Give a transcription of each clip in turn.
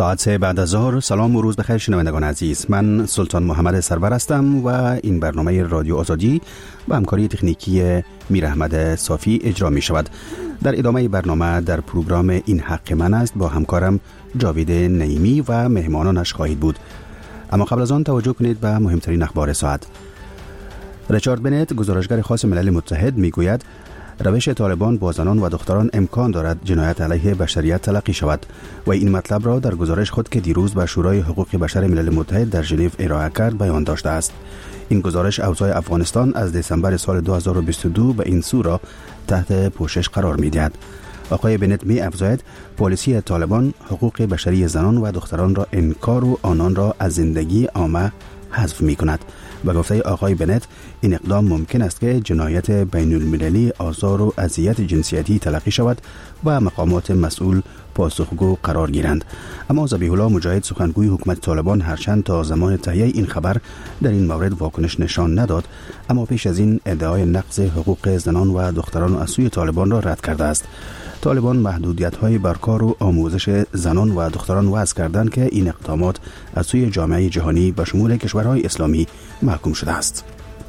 ساعت 3 بعد از ظهر. سلام و روز بخیر شنوندگان عزیز. من سلطان محمد سرور هستم و این برنامه رادیو آزادی با همکاری تکنیکی میر احمد صافی اجرا می شود. در ادامه برنامه در پروگرام این حق من است با همکارم جاوید نعیمی و مهمانانش خواهید بود. اما قبل از آن توجه کنید به مهمترین اخبار ساعت. ریچارد بنت، گزارشگر خاص ملل متحد، میگوید روش طالبان با زنان و دختران امکان دارد جنایت علیه بشریت تلقی شود و این مطلب را در گزارش خود که دیروز به شورای حقوق بشر ملل متحد در ژنو ارائه کرد بیان داشته است. این گزارش اوضاع افغانستان از دسامبر سال 2022 به این سو را تحت پوشش قرار می‌دهد. آقای بنت می‌افزاید پالیسی طالبان حقوق بشری زنان و دختران را انکار و آنان را از زندگی عامه حذف می‌کند. به گفته آقای بنت این اقدام ممکن است که جنایت بین المللی آزار و اذیت جنسیتی تلقی شود و مقامات مسئول پاسخگو قرار گیرند. اما ذبیح الله مجاهد، سخنگوی حکومت طالبان، هرچند تا زمان تهیه این خبر در این مورد واکنش نشان نداد، اما پیش از این ادعای نقض حقوق زنان و دختران از سوی طالبان را رد کرده است. طالبان محدودیت‌های بر کار و آموزش زنان و دختران وضع کردند که این اقدامات از سوی جامعه جهانی به شمول کشورهای اسلامی محکوم شده است.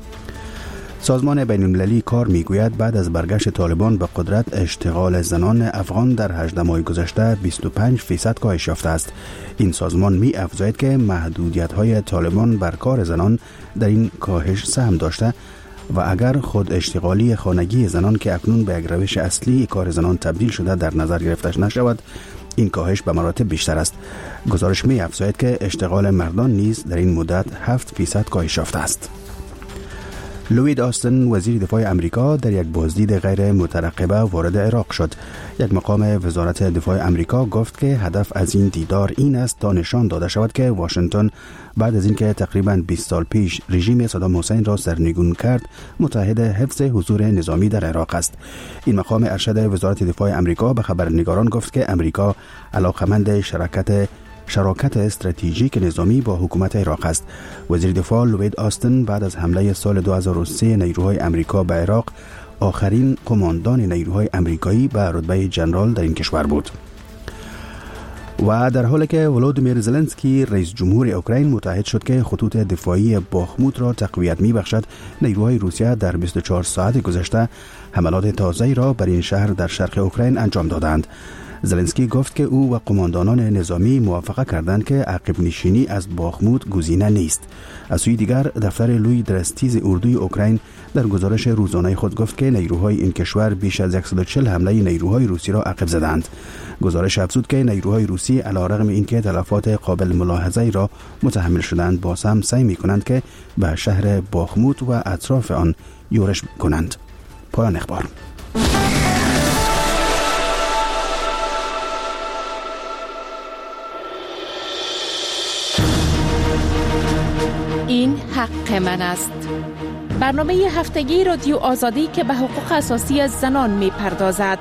سازمان بین‌المللی کار میگوید بعد از برگشت طالبان به قدرت اشتغال زنان افغان در 18 ماه گذشته 25% کاهش یافته است. این سازمان می‌افزاید که محدودیت‌های طالبان بر کار زنان در این کاهش سهم داشته و اگر خود اشتغالی خانگی زنان که اکنون به یک روش اصلی کار زنان تبدیل شده در نظر گرفته نشود، این کاهش به مراتب بیشتر است. گزارش می‌افزاید که اشتغال مردان نیز در این مدت 7% کاهش یافته است. لوید آستن، وزیر دفاع امریکا، در یک بازدید غیر مترقبه وارد عراق شد. یک مقام وزارت دفاع امریکا گفت که هدف از این دیدار این است تا نشان داده شود که واشنگتن بعد از اینکه تقریباً 20 سال پیش رژیم صدام حسین را سرنگون کرد، متحد حفظ حضور نظامی در عراق است. این مقام ارشد وزارت دفاع امریکا به خبرنگاران گفت که امریکا علاقمند شراکت استراتژیک نظامی با حکومت عراق است. وزیر دفاع لوید آستن بعد از حمله سال 2003 نیروهای امریکا به عراق آخرین قماندان نیروهای امریکایی به رتبه ژنرال در این کشور بود. و در حالی که ولودیمیر زلنسکی رئیس جمهور اوکراین متعهد شد که خطوط دفاعی باخموت را تقویت می‌بخشد، نیروهای روسیه در 24 ساعت گذشته حملات تازه‌ای را بر این شهر در شرق اوکراین انجام دادند. زلنسکی گفت که او و قماندانان نظامی موافقه کردند که عقب نشینی از باخموت گزینه نیست. از سوی دیگر دفتر لوی درستیز اردوی اوکراین در گزارش روزانه خود گفت که نیروهای این کشور بیش از 140 حمله نیروهای روسی را عقب زدند. گزارش افزود که نیروهای روسی علیرغم اینکه تلفات قابل ملاحظه‌ای را متحمل شدند، باز هم سعی می‌کنند که به شهر باخموت و اطراف آن یورش کنند. پایان اخبار. این حق من است. برنامه هفتگی رادیو آزادی که به حقوق اساسی زنان می پردازد.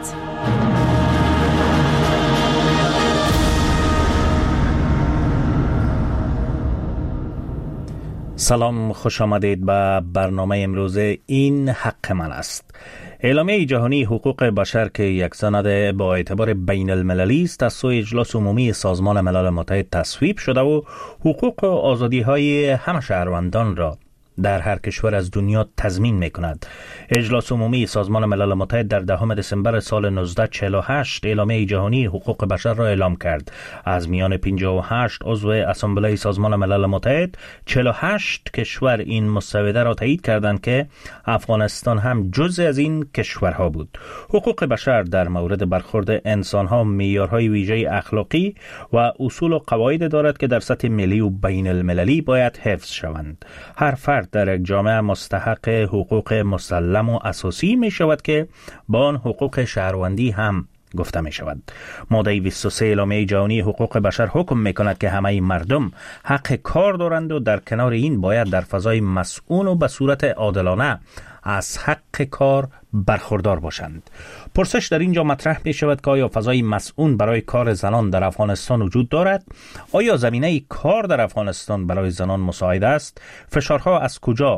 سلام، خوش آمدید به برنامه امروز این حق من است. اعلامیه جهانی حقوق بشر که یک سند با اعتبار بین المللی است از سوی اجلاس عمومی سازمان ملل متحد تصویب شده و حقوق و آزادی های همه شهروندان را در هر کشور از دنیا تضمین می کند. اجلاس عمومی سازمان ملل متحد در 10 دسامبر سال 1948 اعلامیه جهانی حقوق بشر را اعلام کرد. از میان 58 عضو اسامبله سازمان ملل متحد 48 کشور این مسوده را تایید کردند که افغانستان هم جزء از این کشورها بود. حقوق بشر در مورد برخورد انسانها معیارهای ویژه اخلاقی و اصول و قواعد دارد که در سطح ملی و بین المللی باید حفظ شوند. هر فرد در یک جامعه مستحق حقوق مسلم و اساسی می شود که با آن حقوق شهروندی هم گفته می شود. ماده 23 اعلامیه جهانی حقوق بشر حکم می کند که همه مردم حق کار دارند و در کنار این باید در فضای مسئول و به صورت عادلانه از حق کار برخوردار باشند. پرسش در اینجا مطرح می شود که آیا فضای مسئول برای کار زنان در افغانستان وجود دارد؟ آیا زمینه کار در افغانستان برای زنان مساعد است؟ فشارها از کجا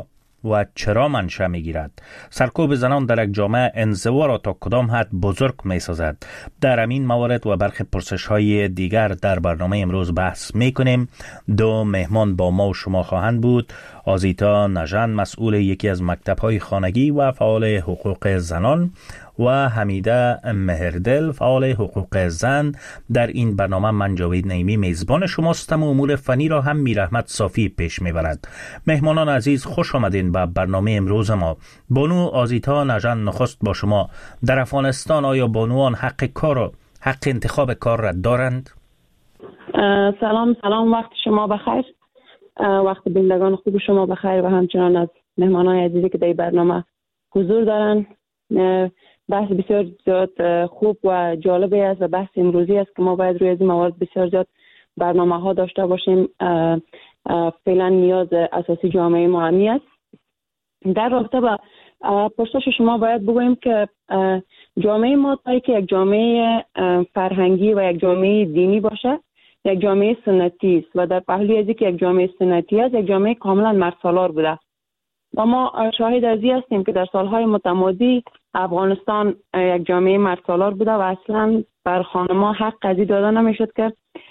و چرا منشأ میگیرد؟ سرکوب زنان در یک جامعه انزوا را تا کدام حد بزرگ میسازد؟ در همین موارد و برخی پرسش‌های دیگر در برنامه امروز بحث میکنیم. دو مهمان با ما و شما خواهند بود: آزیتا نژند، مسئول یکی از مکتب‌های خانگی و فعال حقوق زنان، و حمیده مهردل، فعال حقوق زن. در این برنامه من جاوید نعیمی میزبان شماستم و امور فنی را هم میرحمت صافی پیش میبرد. مهمانان عزیز، خوش آمدین به برنامه امروز ما. بانو آزیتا نژند، نخست با شما. در افغانستان آیا بانوان حق انتخاب کار را دارند؟ سلام، وقت شما بخیر، وقت بینندگان خوب شما بخیر و همچنان از مهمانان عزیزی که در برنامه حضور دارن. بحث بسیار زیاد خوب و جالبی است و بحث امروزی است که ما باید روی این موارد بسیار زیاد برنامه ها داشته باشیم. فعلا نیاز اساسی جامعه ما همین است. در رابطه با پرسش شما باید بگوییم که جامعه ما تا که یک جامعه فرهنگی و یک جامعه دینی باشه، یک جامعه سنتی است و در پهلوی از اینکه یک جامعه سنتی است، یک جامعه کاملا مردسالار بوده و ما شاهد از این هستیم که در سالهای متمادی افغانستان یک جامعه مردسالار بوده و اصلا بر خانم‌ها حق از این داده نمیشد که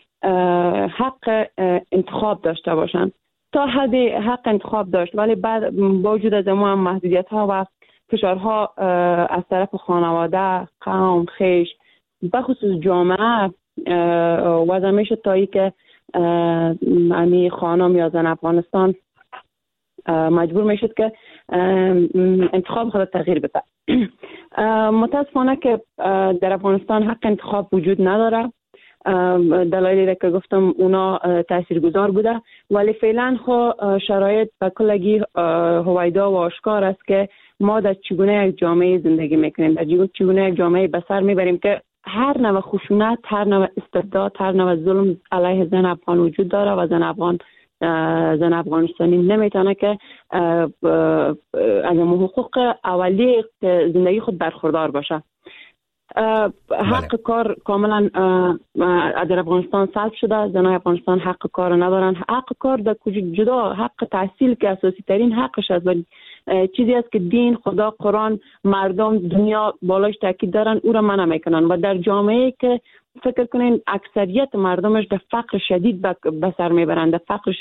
حق انتخاب داشته باشند. تا حدی حق انتخاب داشت، ولی بعد با وجود از ما هم محدودیت‌ها و فشارها از طرف خانواده، قوم، خویش، بخصوص جامعه وضع میشد تا ای که امی خانم یا زن افغانستان مجبور میشد که انتخاب خود تغییر بده. متاسفانه که در افغانستان حق انتخاب وجود نداره. دلایلی که گفتم اونا تاثیرگذار بوده، ولی فعلا خو شرایط به کلگی هویدا و آشکار است که ما در چگونه یک جامعه زندگی میکنیم، در چگونه یک جامعه به سر میبریم که هر نوع خشونت، هر نوع استبداد، هر نوع ظلم علیه زن افغان وجود داره و زن افغانستانی نمیتونه که از حقوق اولیه زندگی خود برخوردار باشه. حق کار کاملا در افغانستان سلب شده. زنای افغانستان حق کار ندارن. حق کار در جدا حق تحصیل که اساسی ترین حقش است، ولی چیزی است که دین، خدا، قرآن، مردم، دنیا بالاش تاکید دارن، او را منع میکنن و در جامعه که فکر کنین اکثریت مردمش در فقر شدید به سر میبرند،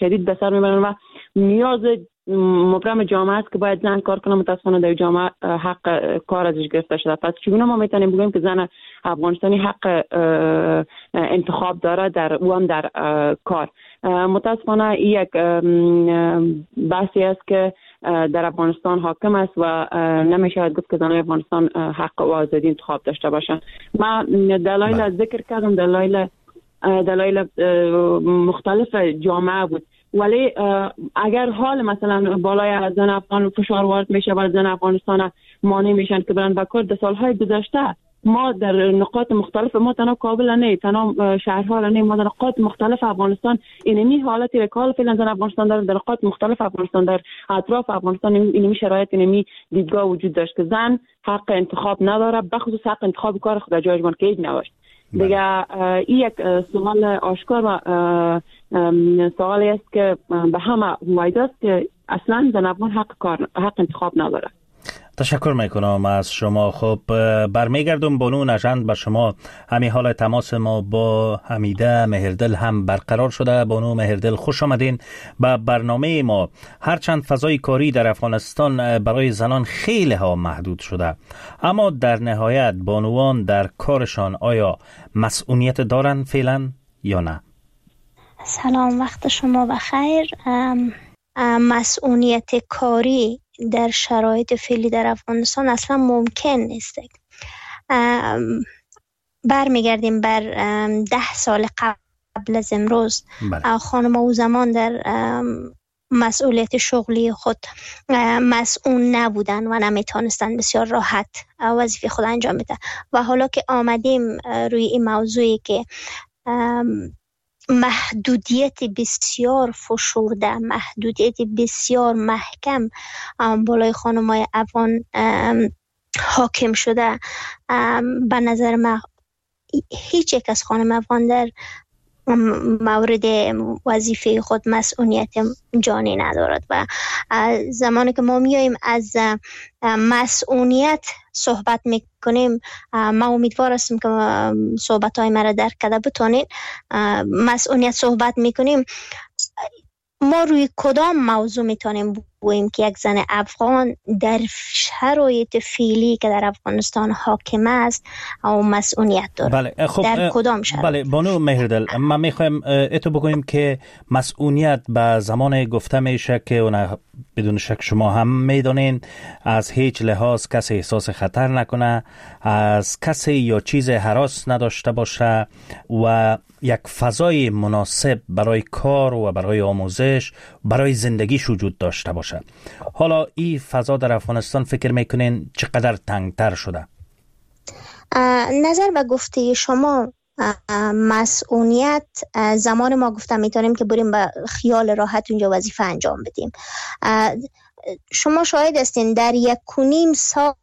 و نیاز مبرم جامعه است که باید زن کار کنه. متاسفانه در جامعه حق کار ازش گرفته شده. پس چگونه ما میتونیم بگیم که زن افغانستانی حق انتخاب داره او هم در کار؟ متاسفانه یک بحثی است که در افغانستان حاکم است و نمیشود گفت که زنان افغانستان حق و آزادی انتخاب داشته باشند. من دلایل ذکر کردم، دلایل مختلف جامعه بود، ولی اگر حال مثلا بالای زن افغان فشار وارد میشه و زن افغانستان مانع میشن که برن به کار، در سالهای گذشته ما در نقاط مختلف، ما تنها کابل نه، تنها شهرها نه، ما در نقاط مختلف افغانستان اینمی حالتی که حال فعلا زن افغانستان داره، در نقاط مختلف افغانستان، در اطراف افغانستان اینمی شرایط، اینمی دیدگاه وجود داشت که زن حق انتخاب نداره، بخصوص حق انتخاب کار خود جایگزین که نباشه. دیگه این یک سوال آشکار و سوالی است که به همه هویداست که اصلا زن افغان حق انتخاب نداره. تشکر میکنم از شما. خب برمیگردم بانو نژند به شما. همین حال تماس ما با حمیده مهردل هم برقرار شده. بانو مهردل، خوش آمدین به برنامه ما. هرچند فضای کاری در افغانستان برای زنان خیلی ها محدود شده، اما در نهایت بانوان در کارشان آیا مسئولیت دارن فعلا یا نه؟ سلام، وقت شما بخیر. مسئولیت کاری در شرایط فعلی در افغانستان اصلا ممکن نیست. برمیگردیم بر 10 سال قبل از امروز. خانم او زمان در مسئولیت شغلی خود مسئول نبودن و نمیتونستن بسیار راحت وظیفه خود انجام بدن و حالا که آمدیم روی این موضوعی که محدودیت بسیار فشرده، محدودیت بسیار محکم بالای خانم‌های افغان حاکم شده، به نظر من هیچ یک از خانم افغان در مورد وظیفه خود مسئولیت جانی ندارد و زمانی که ما میاییم از مسئولیت صحبت میکنیم، ما امیدوار هستم که صحبت های مرا درک کرده بتونید. مسئولیت صحبت میکنیم، ما روی کدام موضوع میتونیم بگوییم که یک زن افغان در شرایط فعلی که در افغانستان حاکم است او مسئولیت داره؟ بله، خب در کدام شرایط؟ بله بانو مهردل، ما میخوایم اتو بگوییم که مسئولیت به زمان گفته میشه که اون بدون شک شما هم میدونین از هیچ لحاظ کسی احساس خطر نکنه، از کسی یا چیز هراس نداشته باشه و یک فضای مناسب برای کار و برای آموزش، برای زندگیش وجود داشته باشه. حالا این فضا در افغانستان فکر میکنین چقدر تنگتر شده؟ نظر به گفته شما، مسئولیت زمان ما گفتم میتونیم که بریم به خیال راحت اونجا وظیفه انجام بدیم. شما شاهد هستین در 1.5 سال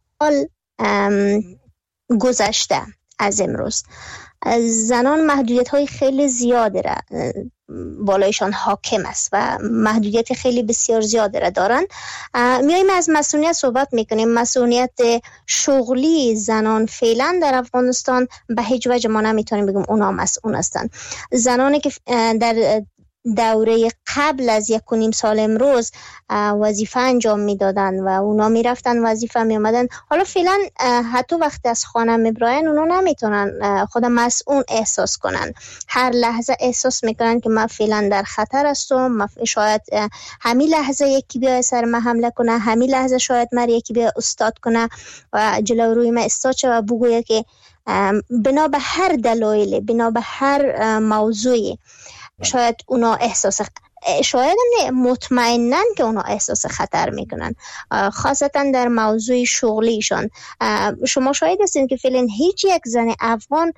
گذشته از امروز زنان محدودیت های خیلی زیاده را بالایشان حاکم است و محدودیت خیلی بسیار زیاده را دارن. میایم از مسئولیت صحبت میکنیم. مسئولیت شغلی زنان فعلا در افغانستان به هیچ وجه ما نمیتونیم بگیم اونا مسئول هستن. زنانی که در دوره قبل از 1.5 سال امروز وظیفه انجام میدادن و اونا میرفتن وظیفه میامدن، حالا فعلا حتی وقتی از خانه میبراین اونا نمیتونن خود مسئول احساس کنن. هر لحظه احساس میکنن که من فعلا در خطر هستم، شاید همین لحظه یکی بیای سر من حمله کنه، همین لحظه شاید من یکی بیای استاد کنه و جلو روی من استاد شه و بگویه که بنا به هر دلایلی، بنا به هر موضوعی شاید اونا شاید نه، مطمئنن که اونا احساس خطر میکنن، خاصتا در موضوع شغلیشان. شما شاید هستین که فعلا هیچ یک زن افغان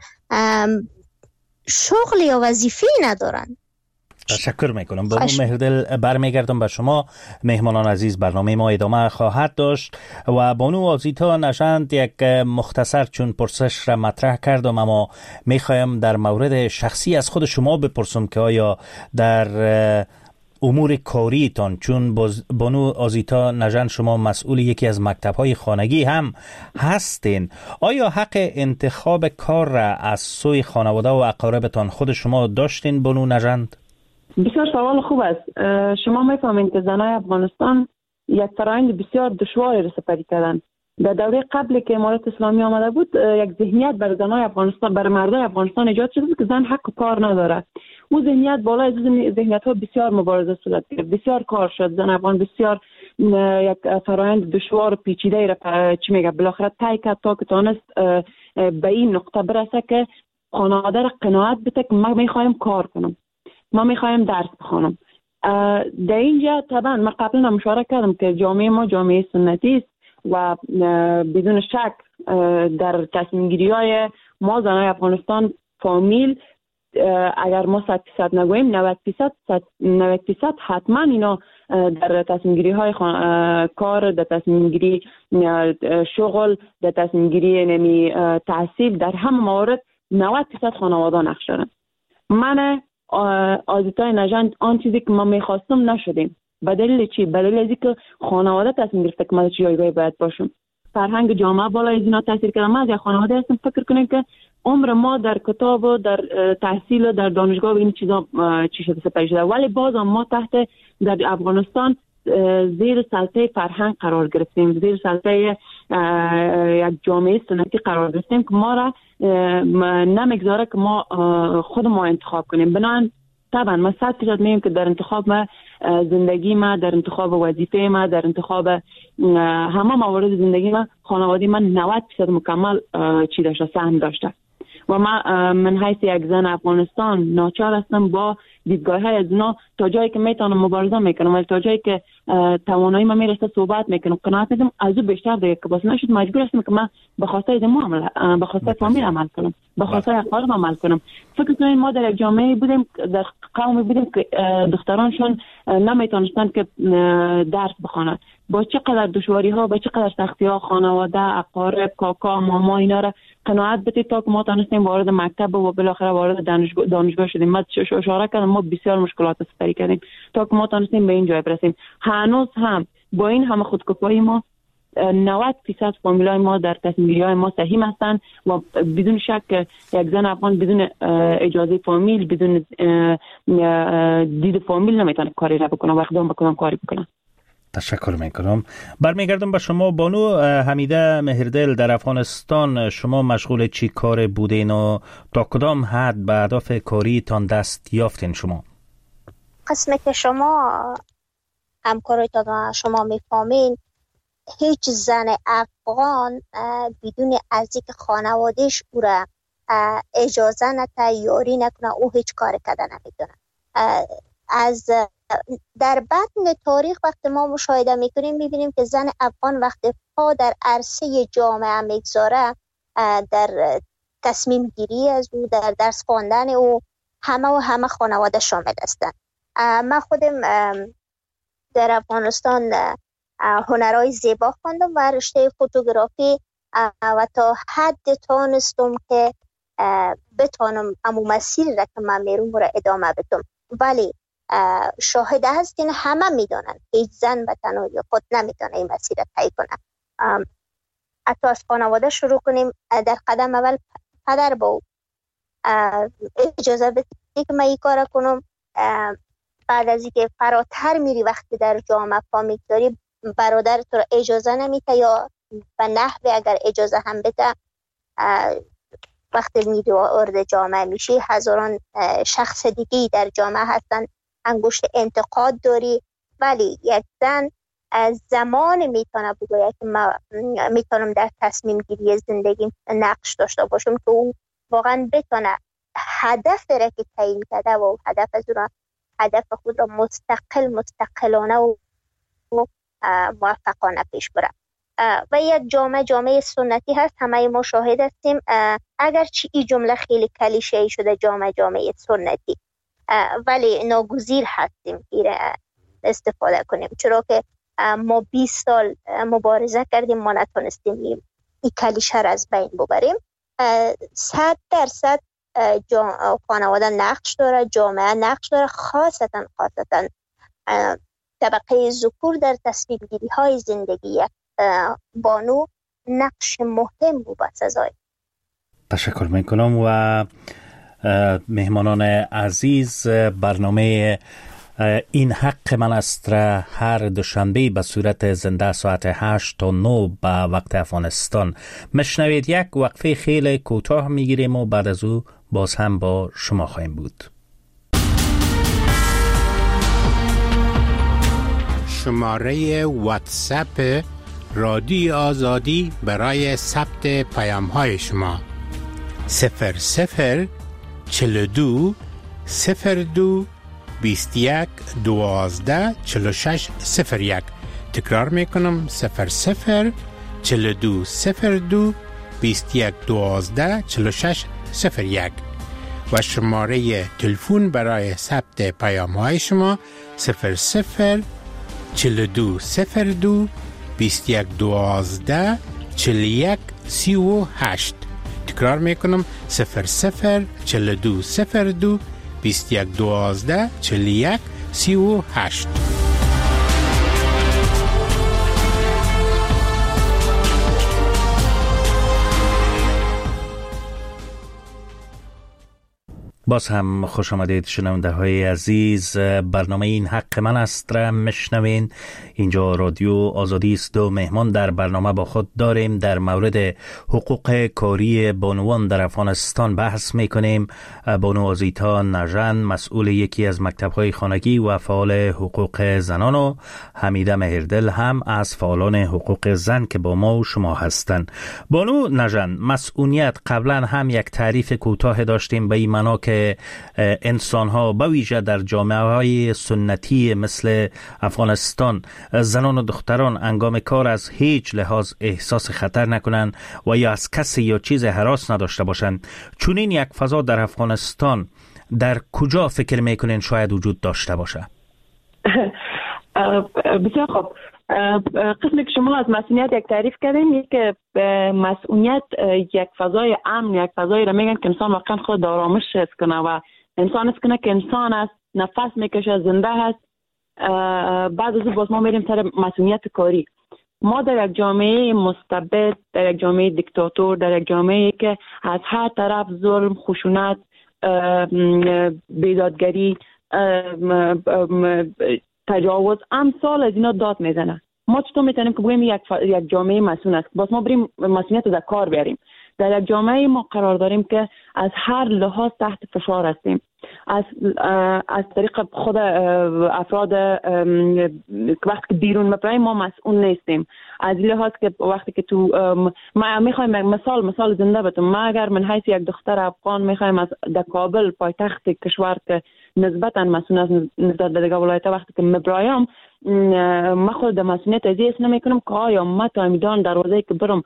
شغل یا وظیفه ندارن. تشکر میکنم. بانو مهردل، برمیگردم به شما. مهمانان عزیز، برنامه ما ادامه خواهد داشت و بانو آزیتا نژند یک مختصر چون پرسش را مطرح کردم، اما میخوایم در مورد شخصی از خود شما بپرسم که آیا در امور کاریتان، چون بانو آزیتا نژند شما مسئول یکی از مکتب‌های خانگی هم هستین، آیا حق انتخاب کار را از سوی خانواده و اقاربتان خود شما داشتین بانو نژند؟ بسیار سوال خوب است. شما میفهمید که زنای افغانستان یک فرآیند بسیار دشواری را سپری کردن. در دوره قبل که امارت اسلامی آمده بود، یک ذهنیت برای زنای افغانستان، برای مردای افغانستان ایجاد شده که زن حق کار نداره. او ذهنیت بالای از ذهنیت ها بسیار مبارزه صورت گرفت، بسیار کار شد. زن افغان بسیار یک فرآیند دشوار و پیچیده را چی میگه بالاخره طی کرد تا که تونست به این نقطه برسه که خانواده را قناعت بده که ما میخوایم کار کنم، ما میخوایم درس بخونم. در اینجا طبعا من قبلا مشارکت کردم که جامعه ما جامعه سنتی است و بدون شک در تصمیم گیری های ما زنای افغانستان فامیل، اگر ما 100% نگوییم 90% حتما اینا در تصمیم گیری های کار، در تصمیم گیری شغل، در تصمیم گیری تحصیل، در همه موارد 90% خانواده نقش دارن. من آزیتای نژند آن چیزی که ما میخواستم نشدیم. به دلیل چی؟ به دلیل از اینکه خانواده تصمیم گرفته که من چه جایگاهی باید باشم. فرهنگ جامعه بالای از اینا تاثیر کرده. من از یک خانواده هستم، فکر کنیم که عمر ما در کتاب و در تحصیل و در دانشگاه و این چیزا چی شده سپری شده، ولی باز ما تحت در افغانستان زیر سلطه فرهنگ قرار گرفتیم، زیر سلطه یک جامعه سنتی قرار گرفتیم که ما را نمیگذاره که ما خود ما انتخاب کنیم. بنابراین طبعا ما 100% میگیم که در انتخاب زندگی ما، در انتخاب وظیفه ما، در انتخاب همه موارد زندگی ما، خانواده من 90% مکمل چی داشته، سهم داشته و من حیث یک زن افغانستان ناچار هستم با دیدگاه‌های از اونا تا جایی که میتونم مبارزه میکنم، ولی تا جایی که توانایی من میرسه صحبت میکنم، قناعت میدم از او بیشتر دیگه که باز نشد مجبور هستم که من به خواسته ما به خواسته فامیل عمل کنم، به خواسته اقوام عمل کنم. فکر کنید ما در یک جامعه بودیم، در قومی بودیم که دخترانشون نمیتونستن که درس بخونن، با چقدر دشواری ها، با چقدر سختی ها خانواده، اقارب، کاکا، ماما اینا را قناعت بدید تا که ما تونستیم وارد مکتب و بالاخره وارد دانشگاه شدیم. من اشاره کردم ما بسیار مشکلات سپری کردیم تا که ما تونستیم به این جای برسیم. هنوز هم با این همه خودکفایی ما 90% فامیلای ما در تصمیم‌گیری‌های ما صحیح هستند و بدون شک یک زن افغان بدون اجازه فامیل، بدون دید فامیل نمیتونه کاری را بکنه و اقدام بکنه کاری بکنه. تشکر میکنم. برمیگردم به شما بانو حمیده مهردل. در افغانستان شما مشغول چی کار بودین و تا کدام حد به اهداف کاریتان دست یافتین شما؟ قسمی که شما همکارایتان شما میفهمین، هیچ زن افغان بدون از اینکه خانوادهش او را اجازه نده، یاری نکنه، او هیچ کار کرده نمیتونه. از در بطن تاریخ وقتی ما مشاهده میکنیم میبینیم که زن افغان وقتی پا در عرصه جامعه میگذاره، در تصمیم گیری از او، در درس خواندن او، همه خانواده شامل هستند. من خودم در افغانستان هنرهای زیبا خواندم و رشته فوتوگرافی و تا حد تانستم که بتانم امو مسیر را که من میرم را ادامه بدم. ولی شاهد هستین همه میدونن هیچ زن به تنهایی خود نمیتونه این مسیر را طی کنه. حتی از خانواده شروع کنیم. در قدم اول پدر با اجازه بدید که من این کار کنم. بعد از اینکه فراتر میری وقتی در جامعه فامیل داری، برادر تو را اجازه نمیده یا به نحوی اگر اجازه هم بده، وقتی میری وارد جامعه میشی هزاران شخص دیگی در جامعه هستن، انگشت انتقاد داری. ولی یک زن زمان میتونه بگوید که من میتونم در تصمیم گیری زندگی نقش داشته باشم که اون واقعا بتونه هدف را که تعیین کرده و هدف خود را مستقلانه و موفقانه پیش بره. و یک جامعه سنتی هست، همه ما شاهد هستیم. اگرچه این جمله خیلی کلیشه‌ای شده جامعه سنتی، ولی ناگزیر هستیم که استفاده کنیم، چرا که ما 20 سال مبارزه کردیم، ما نتونستیم این کلیشه را از بین ببریم. 100% خانواده نقش داره، جامعه نقش داره، خاصتا طبقه ذکور در تصمیم گیری های زندگی بانو نقش مهم و بسزای. تشکر میکنم. و مهمانان عزیز، برنامه این حق من است را هر دوشنبه به صورت زنده ساعت 8 تا 9 به وقت افغانستان مشنوید. یک وقفه خیلی کوتاه میگیریم و بعد از او باز هم با شما خواهیم بود. شماره واتساپ رادیو آزادی برای ثبت پیام های شما 00 42 02 21 12 46 01. تکرار میکنم 00 42 02 21 12 46 01. و شماره تلفن برای ثبت پیام های شما 00 42 02 21 12 41 38. تکرار میکنم 00 42 02 21 12 41 38. باز هم خوش آمدید شنونده های عزیز. برنامه این حق من است را میشنوین. اینجا رادیو آزادی است و مهمان در برنامه با خود داریم. در مورد حقوق کاری بانوان در افغانستان بحث میکنیم. بانو آزیتا نژن، مسئول یکی از مکتب‌های خانگی و فعال حقوق زنان، و حمیده مهردل هم از فعالان حقوق زن که با ما و شما هستند. بانو نژن، مسئولیت قبلا هم یک تعریف کوتاه داشتیم به این معنا که که انسان ها به ویژه در جامعه های سنتی مثل افغانستان زنان و دختران انگام کار از هیچ لحاظ احساس خطر نکنن و یا از کسی یا چیز هراس نداشته باشن، چون این یک فضا در افغانستان در کجا فکر میکنین شاید وجود داشته باشه؟ بسیار خوب. قسمی که شما از مسئولیت یک تعریف کردین، یک مسئولیت یک فضای امن، یک فضایی را میگن که انسان واقعا خود آرامش حس کنه و انسان حس کنه که انسان است، نفس میکشه، زنده هست. بعد از باز ما میریم سر مسئولیت کاری. ما در یک جامعه مستبد، در یک جامعه دیکتاتور، در یک جامعه که از هر طرف ظلم، خشونت، بیدادگری، تجاوز، امثال از اینا داد میزنه. ما چطور میتونیم که بگیم یک جامعه مسئول است؟ باز ما بریم مسئولیت در کار بیاریم. در یک جامعه ما قرار داریم که از هر لحاظ تحت فشار هستیم. از طریق خود افراد وقتی که بیرون میپریم ما مسئول نیستیم. از این لحاظ که وقتی که تو ما میخوایم مثال زنده بتم، ما اگر من حیث یک دختر افغان میخوایم از کابل پایتخت کشور که نسبتا مسئول است نسبت به دیگه ولایت، وقتی که میپرایم ما خود مسئولیت از این نمیکنم که آیا ما تا میدان دروازه که برم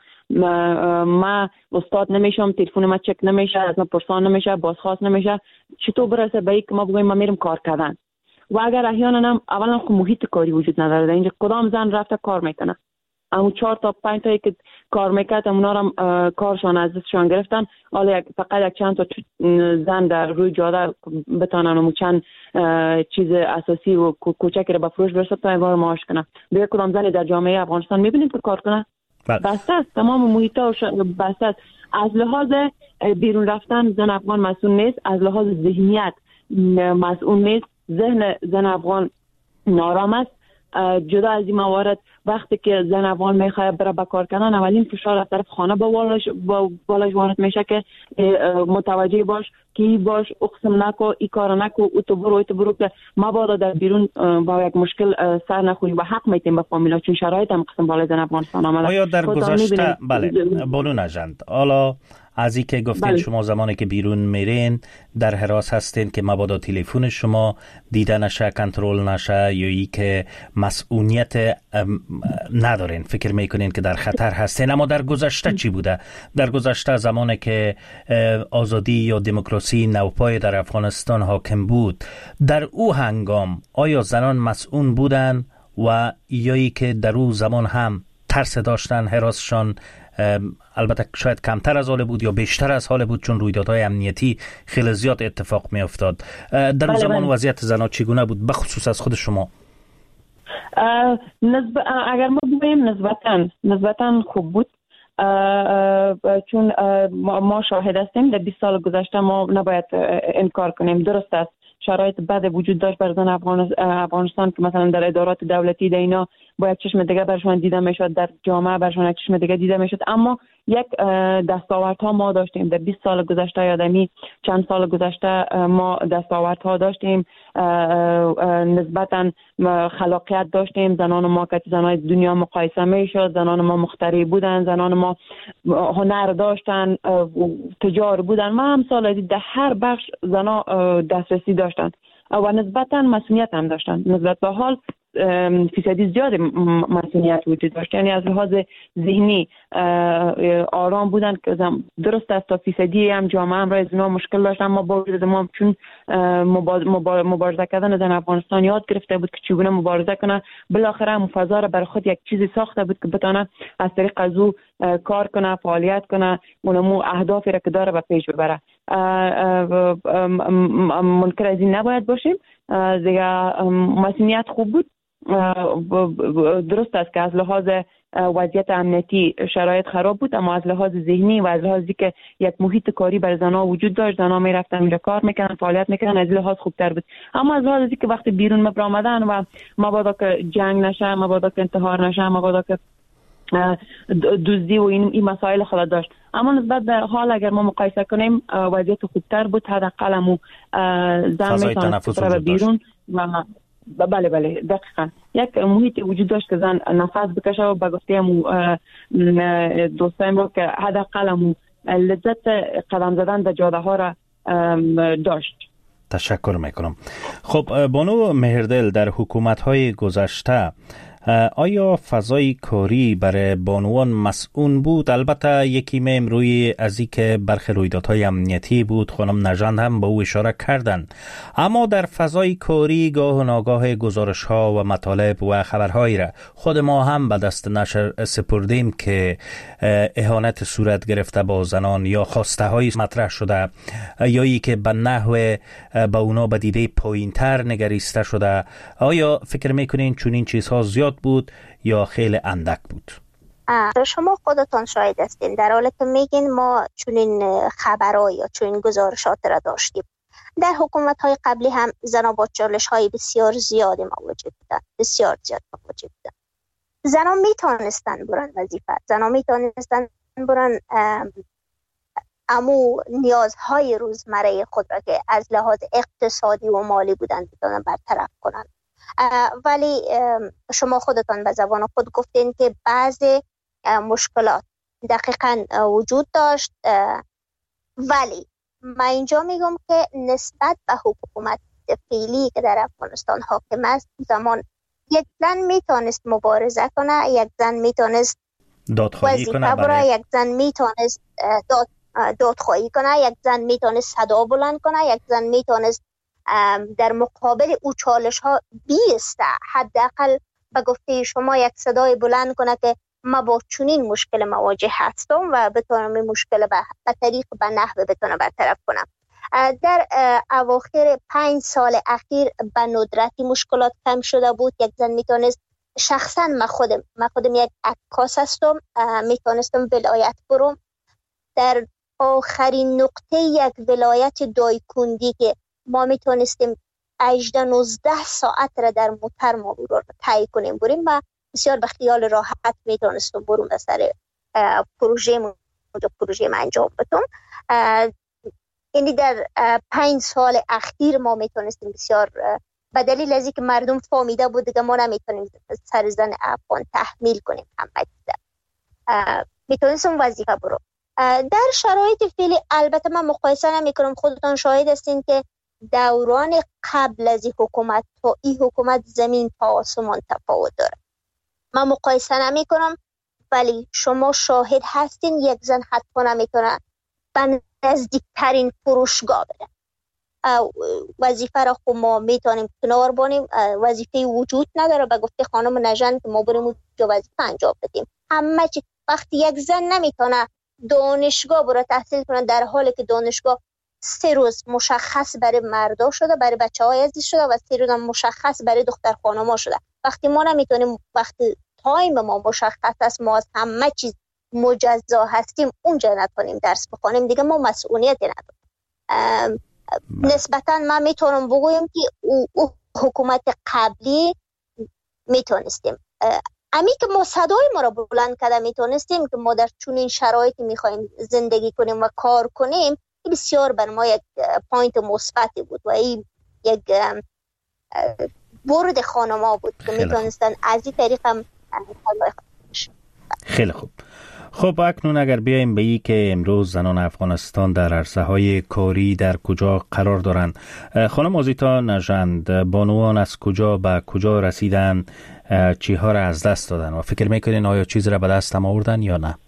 ما استاد نمیشم، تلفن ما چک نمیشه، از ما پرسان نمیشه، بازخواست نمیشه، چطور برسه به اینکه ما بگویم ما میرم کار کردن؟ و اگر احیانا هم اولا خود محیط کاری وجود نداره، اینجا کدام زن رفته کار میکنه؟ اما 4 تا 5 تایی که کار میکرد اونا رو کارشان از دستشان گرفتن. حالا فقط یک چند تا زن در روی جاده بتانن و چند چیز اساسی و کوچکی رو به فروش برسد تا اینوار معاش کنه. دیگه کدام زنی در جامعه افغانستان میبینید که کار کنه؟ بسته است، تمام محیطا بسته است. از لحاظ بیرون رفتن زن افغان مسئول نیست، از لحاظ ذهنیت مسئول نیست. ذهن زن افغان نارام است. جدا از این موارد وقتی که زن افغان میخواد بره به کار کردن، اولین فشار از طرف خانه با بالاش وارد میشه که متوجه باش کی باش، اقسم نکو، ای کار نکو، او تو برو که مبادا در بیرون با یک مشکل سر نخوری و حق میتیم به فامیلا، چون شرایط هم قسم بالای زن افغانستان آمده. آیا در گذشته بانو نژند، حالا از این که گفتین شما زمانی که بیرون میرین در حراس هستین که مبادا تلفن شما دیده نشه، کنترل نشه، یا ای که مسئولیت ندارین، فکر میکنین که در خطر هستین، اما در گذشته چی بوده؟ در گذشته زمانی که آزادی یا دموکراسی نوپای در افغانستان حاکم بود، در او هنگام آیا زنان مسئول بودن و یایی که در او زمان هم ترس داشتن، حراسشان البته شاید کمتر از حال بود یا بیشتر از حال بود، چون رویدادهای امنیتی خیلی زیاد اتفاق می افتاد. در اون زمان وضعیت زنان چگونه بود بخصوص از خود شما؟ اگر ما بگوییم نسبتاً خوب بود، چون ما شاهد هستیم در 20 سال گذشته، ما نباید انکار کنیم. درست است شرایط بد وجود داشت بر زن افغانستان که مثلا در ادارات دولتی در اینا با یک چشم دیگه برشون دیده میشد، در جامعه برشون یک چشم دیگه دیده میشد، اما یک دستاوردها ما داشتیم در 20 سال گذشته، یادمی چند سال گذشته ما دستاوردها داشتیم، نسبتا خلاقیت داشتیم. زنان ما که زنای دنیا مقایسه میشد، زنان ما مخترع بودن، زنان ما هنر داشتن، تجار بودن. ما هم سال در هر بخش زنا دسترسی داشتن و نسبتا مسئولیت هم داشتن. نسبت به حال فیصدی زیاد مسئولیت وجود داشت، یعنی از لحاظ ذهنی آرام بودن که درست است تا فیصدی هم جامعه هم را از اینا مشکل داشتن. اما با وجود ما چون مبارزه کردن زن افغانستان یاد گرفته بود که چگونه مبارزه کنه، بالاخره هم فضا را برای خود یک چیزی ساخته بود که بتونه از طریق از او کار کنه، فعالیت کنه، اونمو اهدافی را که داره به پیش ببره. منکر از این نباید باشیم. دیگه مسئولیت خوب بود. درست است که از لحاظ وضعیت امنیتی شرایط خراب بود، اما از لحاظ ذهنی و از لحاظی که یک محیط کاری بر زنها وجود داشت، زنها میرفتن اونجا کار میکنن، فعالیت میکنن، از لحاظ خوبتر بود. اما از لحاظ که وقتی بیرون آمدن و مبادا که جنگ نشه، مبادا که انتحار نشه، مبادا که دزدی و این مسائل خود داشت. اما نسبت به حال اگر ما مقایسه کنیم وضعیت خوبتر بود. حداقل همو زن میتونه بیرون و بله دقیقاً یک محیط وجود داشت که زن نفس بکشه و به گفته دوستایم رو که حداقل لذت قدم زدن در جاده ها را داشت. تشکر میکنم. خب بانو مهردل، در حکومت‌های گذشته آیا فضای کاری برای بانوان مسئول بود؟ البته یکی مهم روی از این که برخی رویدادهای امنیتی بود، خانم نژند هم به او اشاره کردن، اما در فضای کاری گاه و ناگاه گزارش ها و مطالب و خبرهایی را خود ما هم به دست نشر سپردیم که اهانت صورت گرفته با زنان یا خواسته های مطرح شده یا ای که به نحو به اونا به دیده پایین‌تر نگریسته شده. آیا فکر میکنین چون این چیزها زیاد بود یا خیلی اندک بود؟ شما خودتان شاهد هستین در حالی که میگین ما چنین خبرایی یا چنین گزارشات را داشتیم. در حکومت‌های قبلی هم زنان با چالش‌های بسیار زیادی مواجه بودند، بسیار زیاد مواجه بودند. زنان میتونستن برن وظیفه، زنان میتونستن برن امو نیازهای روزمره خود را که از لحاظ اقتصادی و مالی بودند بتونن برطرف کنن. ولی شما خودتان به زبان خود گفتین که بعضی مشکلات دقیقاً وجود داشت، ولی من اینجا میگم که نسبت به حکومت فعلی که در افغانستان حاکم است، زمان یک زن میتونست مبارزه کنه، یک زن میتونست وظیفه بره، یک زن میتونست دادخواهی کنه، یک زن میتونست صدا بلند کنه، یک زن میتونست در مقابل او چالش ها بیسته، حداقل به گفته شما یک صدای بلند کنه که ما با چنین مشکل مواجه هستم و بتونم این مشکل به طریق به نحو بتونم برطرف کنم. در اواخر 5 سال اخیر به ندرتی مشکلات کم شده بود. یک زن میتونست شخصا من خودم یک عکاس هستم، میتونستم ولایت برم در آخرین نقطه یک ولایت دایکندی که ما میتونستیم 18-19 ساعت را در موتر ما طی کنیم بریم و بسیار به خیال راحت میتونستم برم و سر پروژه انجام بدم. یعنی در 5 سال اخیر ما میتونستیم بسیار به دلیل از اینکه مردم فهمیده بود که ما نمیتونیم سر زن افغان تحمیل کنیم، میتونستم وظیفه برم. در شرایط فعلی البته من مقایسه نمیکنم، خودتان شاهد هستین که دوران قبل از این حکومت تا این حکومت زمین تا آسمان تفاوت داره. من مقایسه نمیکنم، ولی شما شاهد هستین یک زن حتی نمیتونه به نزدیکترین فروشگاه بره. وظیفه را خود ما میتونیم کنار بانیم، وظیفه وجود نداره به گفته خانم نژند که ما بریم اونجا وظیفه انجام بدیم. همه چی وقتی یک زن نمیتونه دانشگاه برای تحصیل کنه، در حالی که دانشگاه 3 روز مشخص برای مردا شده، برای بچه‌های عزیز شده و 3 روز مشخص برای دختر خانوما شده. وقتی ما نمیتونیم، وقتی تایم ما مشخص است، ما از همه چیز مجزا هستیم، اونجا نتونیم درس بخونیم دیگه، ما مسئولیت نداریم. نسبتا من میتونم بگویم که او حکومت قبلی میتونستیم امی که ما صدای ما را بلند کرده میتونستیم که ما در چنین شرایطی میخوایم زندگی کنیم و کار کنیم، بسیار بر ما یک پوینت مثبتی بود و این یک برد خانم‌ها بود که میتونستن از این طریق هم خیلی خوب. خب اکنون اگر بیایم به این که امروز زنان افغانستان در عرصه‌های کاری در کجا قرار دارند، خانم آزیتا نژند، بانوان از کجا به کجا رسیدن، چیها را از دست دادن و فکر میکنین آیا چیزی را به دست آوردن یا نه؟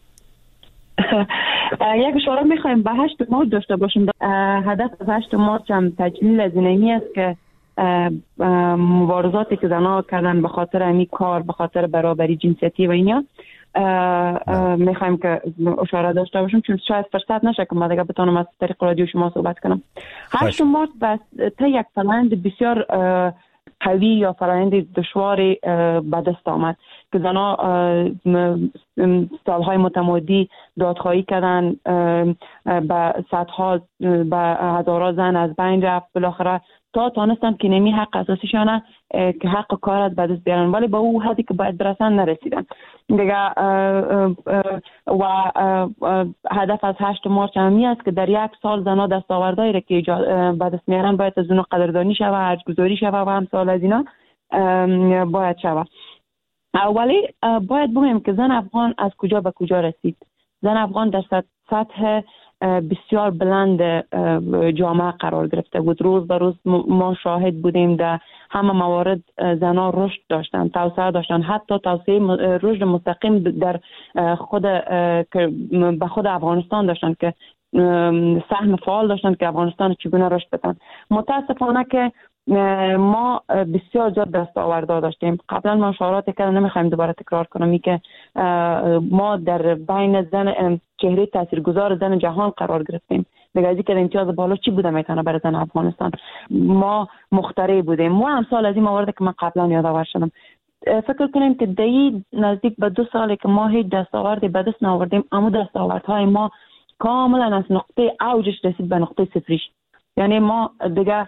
یک اشاره میخوایم به 8 مارس داشته باشیم. هدف از 8 مارس هم تجلیل از اینمی است که مبارزاتی که زنها کردن به خاطر امی کار، به خاطر برابری جنسیتی و اینا، میخوایم که اشاره داشته باشیم، چون شاید فرصت نشه که ما دیگه بتونم از طریق رادیو شما صحبت کنم. 8 مارس بس تا یک فرآیند بسیار قوی یا فرآیند دشواری به دست آمد که زنها سالهای متمادی دادخواهی کردن، به صدها به هزارها زن از بین رفت، بالاخره تا تانستن که نمی حق اساسیشانه که حق کارت به دست بیارن، ولی با او حدی که باید برسن نرسیدن دیگه. و هدف از 8 مارس همی است که در 1 سال زنها دستاوردهایی را که به دست میارن باید از اونها قدردانی شوه، ارزگذاری شوه و همسال از اینا باید شوه. ولی باید بگویم که زن افغان از کجا به کجا رسید. زن افغان در سطح بسیار بلند جامعه قرار گرفته بود. روز به روز ما شاهد بودیم در همه موارد زنان رشد داشتن، توسعه داشتن، حتی توسعه رشد مستقیم در خود به خود افغانستان داشتن که سهم فعال داشتن که افغانستان چگونه رشد بدن. متاسفانه که ما بسیار زیاد دستاوردها داشتیم. قبلا ما اشاراتی کردم، نمیخوایم دوباره تکرار کنم، که ما در بین زن چهره تاثیرگذار زن جهان قرار گرفتیم. دیگه ازی که امتیاز بالا چی بوده میتونه برای زن افغانستان؟ ما مخترع بودیم و امثال از این موارد که من قبلا یادآور شدم. فکر کنیم که دی نزدیک به 2 ساله که ما هیچ دستاوردی به دست نآوردیم، اما دستاوردهای ما کاملا از نقطه اوجش رسید به نقطه صفریش. یعنی ما دیگه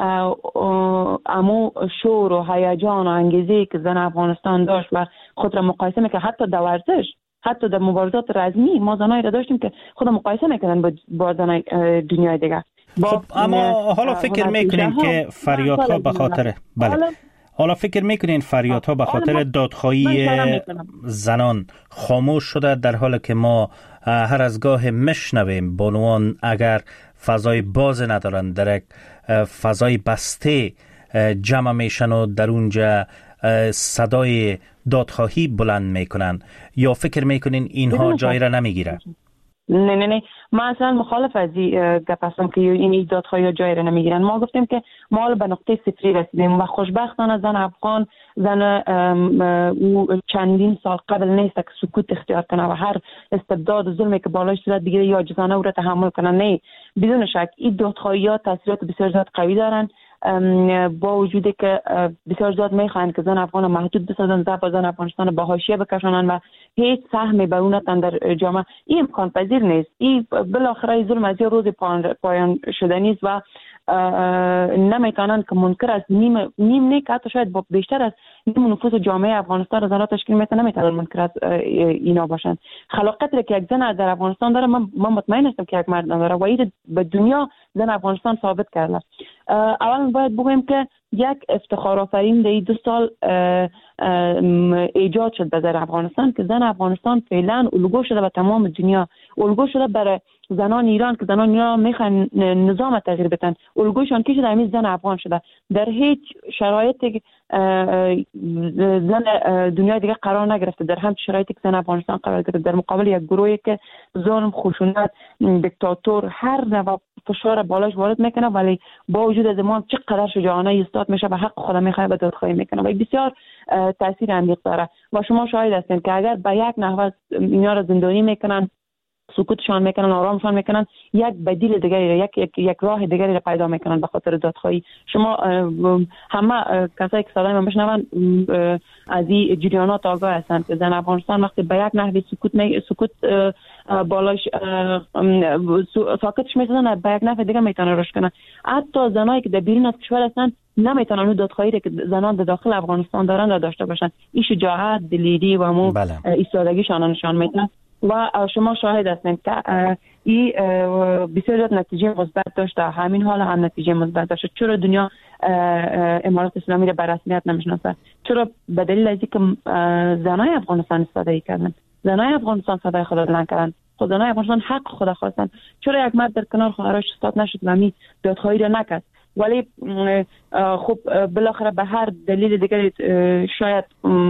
امو شور و هیجان و انگیزه که زن افغانستان داشت و خود را مقایسه میکنه، حتی در ورزش، حتی در مبارزات رزمی ما زنایی را داشتیم که خود مقایسه میکنن با زنای دنیای دیگه. خب اما حالا فکر میکنین که فریادها به خاطر حالا فکر میکنین فریادها به خاطر دادخواهی زنان خاموش شده، در حالی که ما هر از گاه میشنویم بانوان اگر فضای باز ندارن در یک فضای بسته جمع میشن و در اونجا صدای دادخواهی بلند میکنن، یا فکر میکنین اینها جای را نمیگیره؟ نه ما اصلا مخالف از این گپ هستم که این دادخواهی جای را نمیگیرن. ما گفتیم که ما به نقطه صفری رسیدیم و خوشبختانه زن افغان زن چندین سال قبل نیست که سکوت اختیار کنه و هر استبداد و ظلمی که بالای شده دیگه یا عاجزانه او را تحمل کنه. نه، بدون شک این دادخواهی‌ها تاثیرات بسیار زیاد قوی دارن، با وجودی که بسیار زیاد میخواین که زن افغان محدود بسازن، زن افغانستان به حاشیه بکشونن و هیچ سهمی به اون نتن در جامعه. این امکان پذیر نیست. این بالاخره ظلم از روز پایان شدنی است و نمیتونن که منکر از نیم نه که حتی شاید با بیشتر از نیم نفوس جامعه افغانستان زنان تشکیل میتونن، نمیتونن منکر از اینا باشن. خلاقیتی که یک زن در افغانستان داره من مطمئن هستم که یک مرد نداره و این به دنیا زن افغانستان ثابت کرده. اول باید بگویم که یک افتخار آفرین در 2 سال ایجاد شد به زن افغانستان که زن افغانستان فعلا الگو شده به تمام دنیا، الگو شده برای زنان ایران که زنان ایران میخوان نظام تغییر بدن، الگوشان کی شده؟ همین زن افغان شده. در هیچ شرایطی زن دنیا دیگه قرار نگرفته، در هم شرایطی که زن افغانستان قرار گرفته در مقابل یک گروهی که ظلم، خشونت، دیکتاتور، هر نوع فشار بالاش وارد میکنه، ولی با وجود از ما چقدر شجاعانه ایستاد میشه و حق خود میخواد به دادخواهی میکنه و بسیار تاثیر عمیق داره. و شما شاهد هستین که اگر به یک نحو اینا را زندانی میکنن، سکوتشان میکنن، آرامشان میکنن، یک بدیل دیگری، یک راه دیگری را پیدا میکنن به خاطر دادخواهی. شما همه کسایی که صدای من بشنون از این جریانات آگاه هستند که زن افغانستان وقتی به یک نحوی سکوت بالاش ساکتش میسازن، به یک نحو دیگه میتونه رشد کنه. حتی زنایی که در بیرون از کشور هستن نمیتونن اون دادخواهی که زنان در داخل افغانستان دارن را داشته باشن. این شجاعت، دلیری و مو ایستادگیشان نشان میده و شما شاهد هستید که این بسیار زیاد نتیجه مثبت داشته. همین حال هم نتیجه مثبت داشته. چرا دنیا امارات اسلامی را به رسمیت نمیشناسه؟ چرا؟ به دلیل از اینکه زنای افغانستان استفاده کردن، زنای افغانستان صدای خود بلند کردن، خود زنای افغانستان حق خود خواستن. چرا یک مرد در کنار خواهرش ایستاد نشد و می دادخواهی را نکرد؟ ولی خب بالاخره به هر دلیل دیگری شاید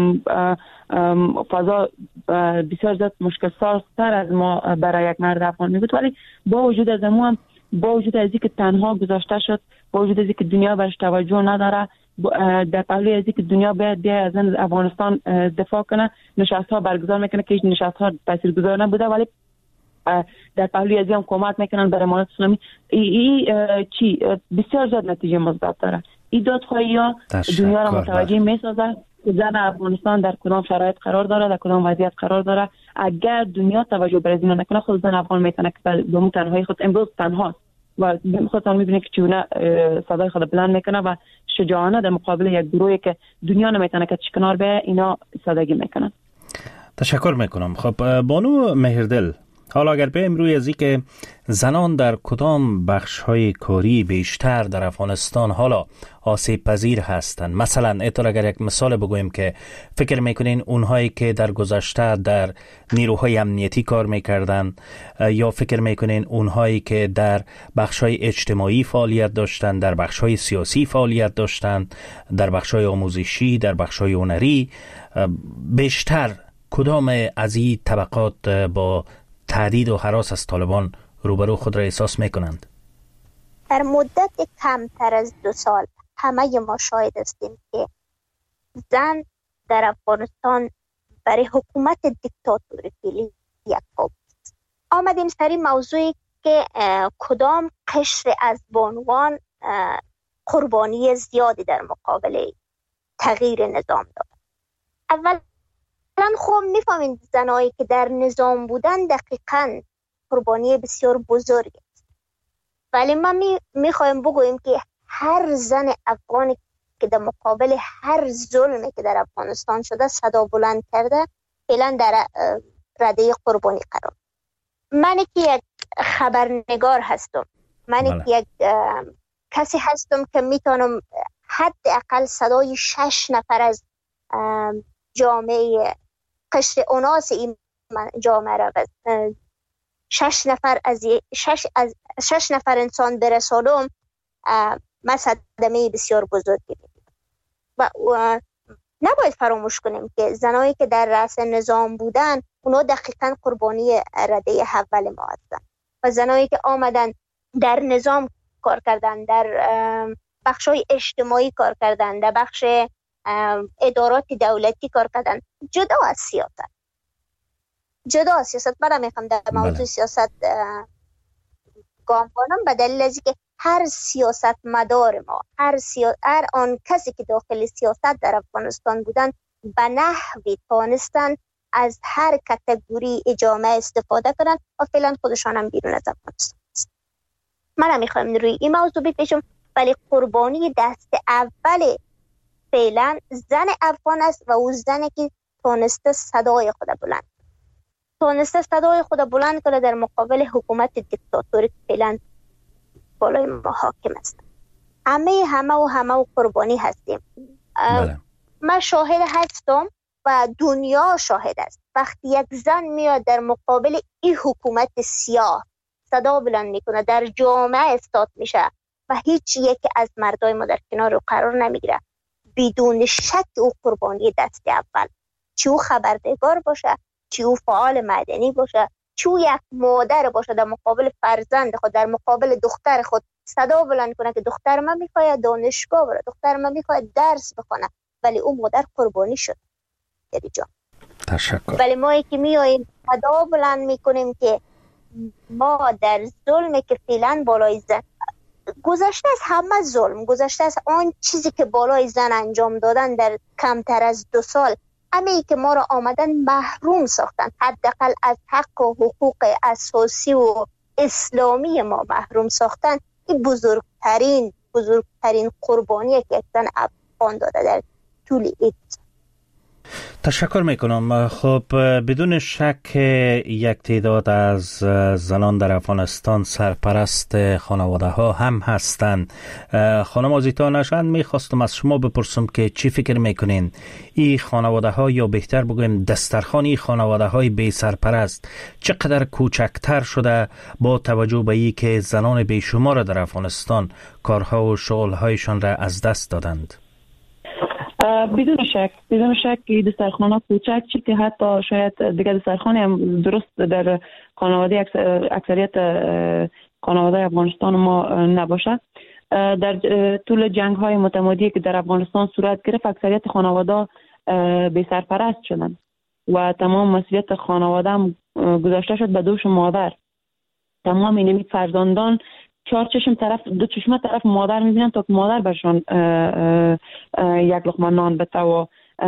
فضا بسیار زیاد مشکل سازتر از ما برای یک مرد افغان می بود. ولی با وجود از هم، با وجود از اینکه تنها گذاشته شد، با وجود از اینکه دنیا برش توجه نداره، در پهلوی از اینکه دنیا باید از افغانستان دفاع کنه، نشست‌ها برگزار میکنه که هیچ نشست‌ها تاثیرگذار نبوده، ولی در پهلوی از هم کمک میکنن برای امارات اسلامی. چی بسیار زیاد نتیجه مثبت داره. این دادخواهی‌ها دنیا را متوجه میسازه که زن افغانستان در کدام شرایط قرار داره، در کدام وضعیت قرار داره. اگر دنیا توجه بر اینا نکنه، خود زن افغان میتونه که به اون تنهایی خود امروز تنهاست و خودتان میبینید که چونه صدای خود بلند میکنه و شجاعانه در مقابل یک گروهی که دنیا نمیتونه که کنار به اینا ایستادگی میکنن. تشکر میکنم. خب بانو مهردل، حالا اگر به امروی از که زنان در کدام بخش‌های کاری بیشتر در افغانستان حالا آسیب پذیر هستند، مثلا اتر اگر یک مثال بگویم که فکر میکنین اونهایی که در گذشته در نیروهای امنیتی کار میکردن، یا فکر میکنین اونهایی که در بخش‌های اجتماعی فعالیت داشتن، در بخش‌های سیاسی فعالیت داشتن، در بخش‌های آموزشی، در بخش‌های هنری، بیشتر کدام از این طبقات با تهدید و هراس از طالبان روبرو خود را احساس میکنند؟ در مدت کمتر از 2 سال همه ما شاهد هستیم که زن در افغانستان برای حکومت دیکتاتوری یک پا است. آمدیم سری موضوعی که کدام قشر از بانوان قربانی زیادی در مقابل تغییر نظام داد. اول خب میفهمید زنایی که در نظام بودن دقیقاً قربانی بسیار بزرگی است، ولی ما میخوایم بگوییم که هر زن افغانی که در مقابل هر ظلمی که در افغانستان شده صدا بلند کرده فعلا در رده قربانی قرار. من که یک خبرنگار هستم، من که یک کسی هستم که میتونم حداقل صدای 6 نفر از جامعه قشر اوناس این جامعه را 6 نفر انسان برسانم، ما صدمه بسیار بزرگی می‌بینیم. و نباید فراموش کنیم که زنایی که در رأس نظام بودن اونا دقیقاً قربانی رده اول ما هستند و زنایی که آمدن در نظام کار کردن، در بخشای اجتماعی کار کردن، در بخش ادارات دولتی کار کردن، جدا از سیاست من میخوام در موضوع سیاست گام کنم، به دلیل از که هر سیاست مدار ما، هر آن کسی که داخل سیاست در افغانستان بودن به نحوی توانستن از هر کاتگوری جامعه استفاده کنن و فعلا خودشان هم بیرون از افغانستان است. من میخوام روی این موضوع بپیشم، ولی قربانی دست اول فعلا زن افغان است و او زنی که تونسته صدای خود بلند کنه در مقابل حکومت دیکتاتوری که فعلا بالای ما حاکم است. همه قربانی هستیم. من شاهد هستم و دنیا شاهد است. وقتی یک زن میاد در مقابل این حکومت سیاه صدا بلند میکنه، در جامعه استاد میشه و هیچ یک از مردای ما در کنار قرار نمیگیره، بدون شک او قربانی دست اول، چه او خبرنگار باشه، چه او فعال مدنی باشه، چه او یک مادر باشه در مقابل فرزند خود، در مقابل دختر خود صدا بلند کنه که دختر من میخواد دانشگاه بره، دختر من میخواد درس بخونه، ولی او مادر قربانی شد. تشکر. ولی ما که میاییم صدا بلند میکنیم که ما در ظلمی که فعلا بالای زن گذشته از همه ظلم، گذشته از آن چیزی که بالای زن انجام دادن در کمتر از 2 سال، همه که ما را آمدن محروم ساختن، حداقل از حق و حقوق اساسی و اسلامی ما محروم ساختن. این بزرگترین قربانی که یک زن افغان داده در طول این. تشکر میکنم. خب بدون شک یک تعداد از زنان در افغانستان سرپرست خانواده ها هم هستند. خانم آزیتا نژاد، میخواستم از شما بپرسم که چی فکر میکنین این خانواده ها، یا بهتر بگویم دسترخوان خانواده های بی سرپرست چقدر کوچکتر شده با توجه به این که زنان بیشمار در افغانستان کارها و شغلهایشان را از دست دادند؟ بدون شک دسترخوان ها کوچک چی که حتی شاید دیگه دسترخوان هم درست در خانواده اکثریت خانواده افغانستان ما نباشه. در طول جنگ های متمادی که در افغانستان صورت گرفت اکثریت خانواده بی سرپرست شدن و تمام مسئولیت خانواده هم گذاشته شد به دوش مادر. تمام این فرزندان 4 چشم دو چشمه طرف مادر میبینن تا که مادر برشان یک لقمه نان بده و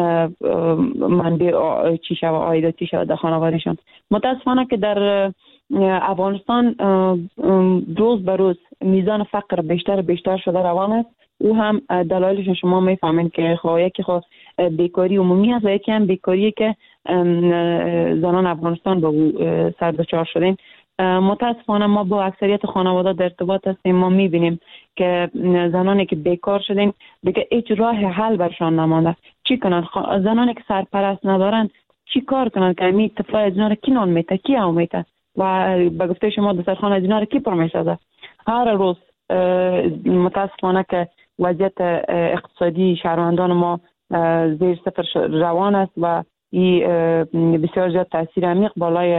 منبع چی شود، عایداتی شود در خانوادهشان. متاسفانه که در افغانستان روز به روز میزان فقر بیشتر شده روان است. او هم دلایلش شما میفهمین که یکی بیکاری عمومی است و یکی هم بیکاری که زنان افغانستان به سر دچار شدیم. متاسفانه ما با اکثریت خانواده در ارتباط هستیم. ما میبینیم که زنانی که بیکار شدن دیگه هیچ راه حل برشان نمانده. چی کنن؟ زنانی که سرپرست ندارن چی کار کنن که امی طفلای از اینا رو کی نان میته، کی هم میته و به گفته شما دسترخوان از اینا رو کی پر میسازه؟ هر روز متاسفانه که وضعیت اقتصادی شهروندان ما زیر صفر روان است و این بسیار زیاد تاثیر عمیق بالای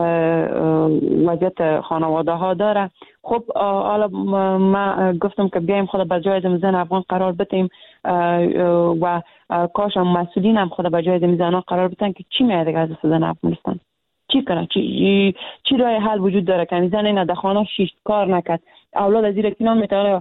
وضعیت خانواده ها داره. خب حالا ما گفتم که بیایم خود به جای زن افغان قرار بدیم و کاش هم مسئولین هم خود به جای زن ها قرار بدن که چی میاد از زن افغانستان، چی کنه، چی راه حل وجود داره که زن این در خانه شیشت کار نکرد، اولاد از زیر کنان میتونه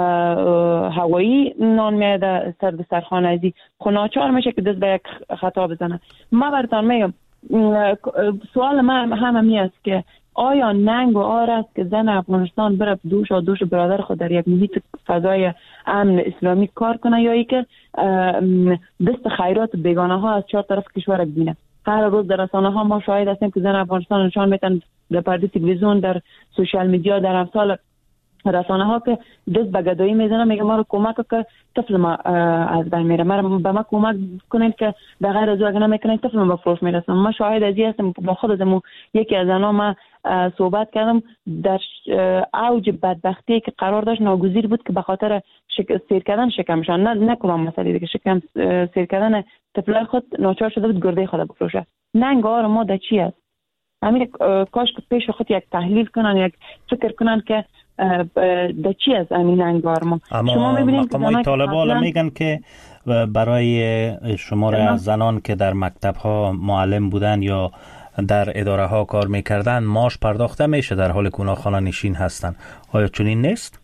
هوایی نان میاده سر دسترخوان ازی خناچار میشه که دست به یک خطا بزنه. ما براتون میگم سوال من همین است که آیا ننگ و عار است که زن افغانستان بره دوش برادر خود در یک محیط فضای امن اسلامی کار کنه یا ای که دست خیرات بیگانه ها از چهار طرف کشور ببینه؟ هر روز در رسانه ها ما شاهد هستیم که زن افغانستان نشان میتن در پرده تلویزیون، در سوشال میدیا، در امثال رسانه ها که دست به گدایی میزنه، میگه ما رو کمک که طفل ما از بین میره، به ما کمک کنید که به غیر از او اگه نمیکنید طفل ما به فروش میرسم. ما شاهد از این هستم. با خودم یکی از آنها ما صحبت کردم، در اوج بدبختی که قرار داشت ناگزیر بود که به خاطر سیر کردن شکمشان نه کدام مسئله دیگه شکم سیر کردن طفلای خود ناچار شده بود گرده خود بفروشه. ننگ عار ما در چی است؟ همین کاش که پیش خود یک تحلیل کنن، یک فکر کنن که در چی از همین انگار ما. اما مقامات طالبان میگن که برای شمار از زنان که در مکتب ها معلم بودن یا در اداره ها کار میکردن معاش پرداخته میشه در حالی که اونا خانه نشین هستن. آیا چنین نیست؟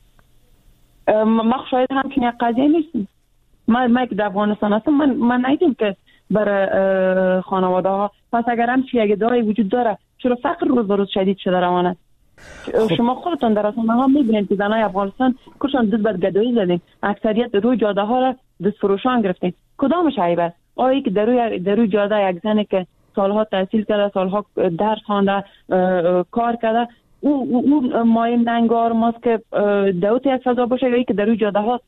ما شاید همچین یک قضیه نیستیم. ما که در افغانستان هستم من ندیدم که برای خانواده ها. پس اگر همچین یک ادعای وجود داره چرا فقر روز به روز شدید شده روانه؟ شما خودتون در رسانه ها میبینید که زنای افغانستان کشان دست بر گدایی زدین، اکثریت روی جاده ها را دست فروشان گرفتین. کدامش عیب است؟ آیا که در روی جاده یک زنی که سالها تحصیل کرده، سالها درس خوانده، کار کرده، او مایه ننگار ماست که دوت یک فضا باشه، یا که در روی جاده ها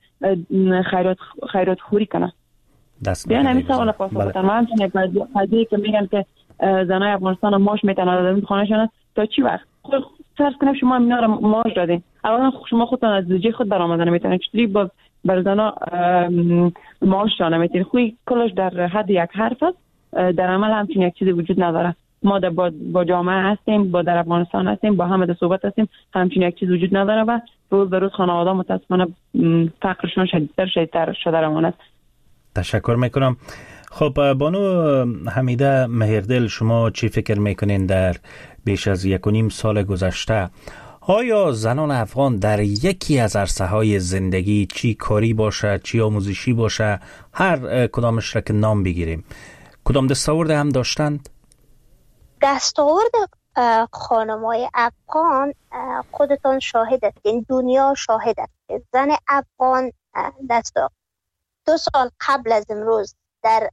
خیرات خوری کنه؟ بیان همین سوال پاسخ بدن. من همچنین یک قضیه که میگن که زنای افغانستان ماش میتنه در خانهشان تا چی وقت؟ فرض کنیم شما اینا رو معاش دادین، اولا شما خودتون از زوجه خود برآمده نمیتونید، چطوری بر زنا معاش شانه میتونید؟ خوی کلش در حد یک حرف است، در عمل همچین یک چیزی وجود نداره. ما با جامعه هستیم، با در افغانستان هستیم، با همه در صحبت هستیم، همچین یک چیز وجود نداره و روز به روز خانواده متاسفانه فقرشون شدیدتر شده روان است. تشکر میکنم. خب بانو حمیده مهردل، شما چی فکر میکنین در بیش از 1.5 سال گذشته آیا زنان افغان در یکی از عرصه‌های زندگی، چی کاری باشه چی آموزشی باشه، هر کدامش را که نام بگیریم، کدام دستاورد هم داشتند؟ دستاورد خانم‌های افغان خودتان شاهد هستین، دنیا شاهد است. زن افغان 2 سال قبل از امروز در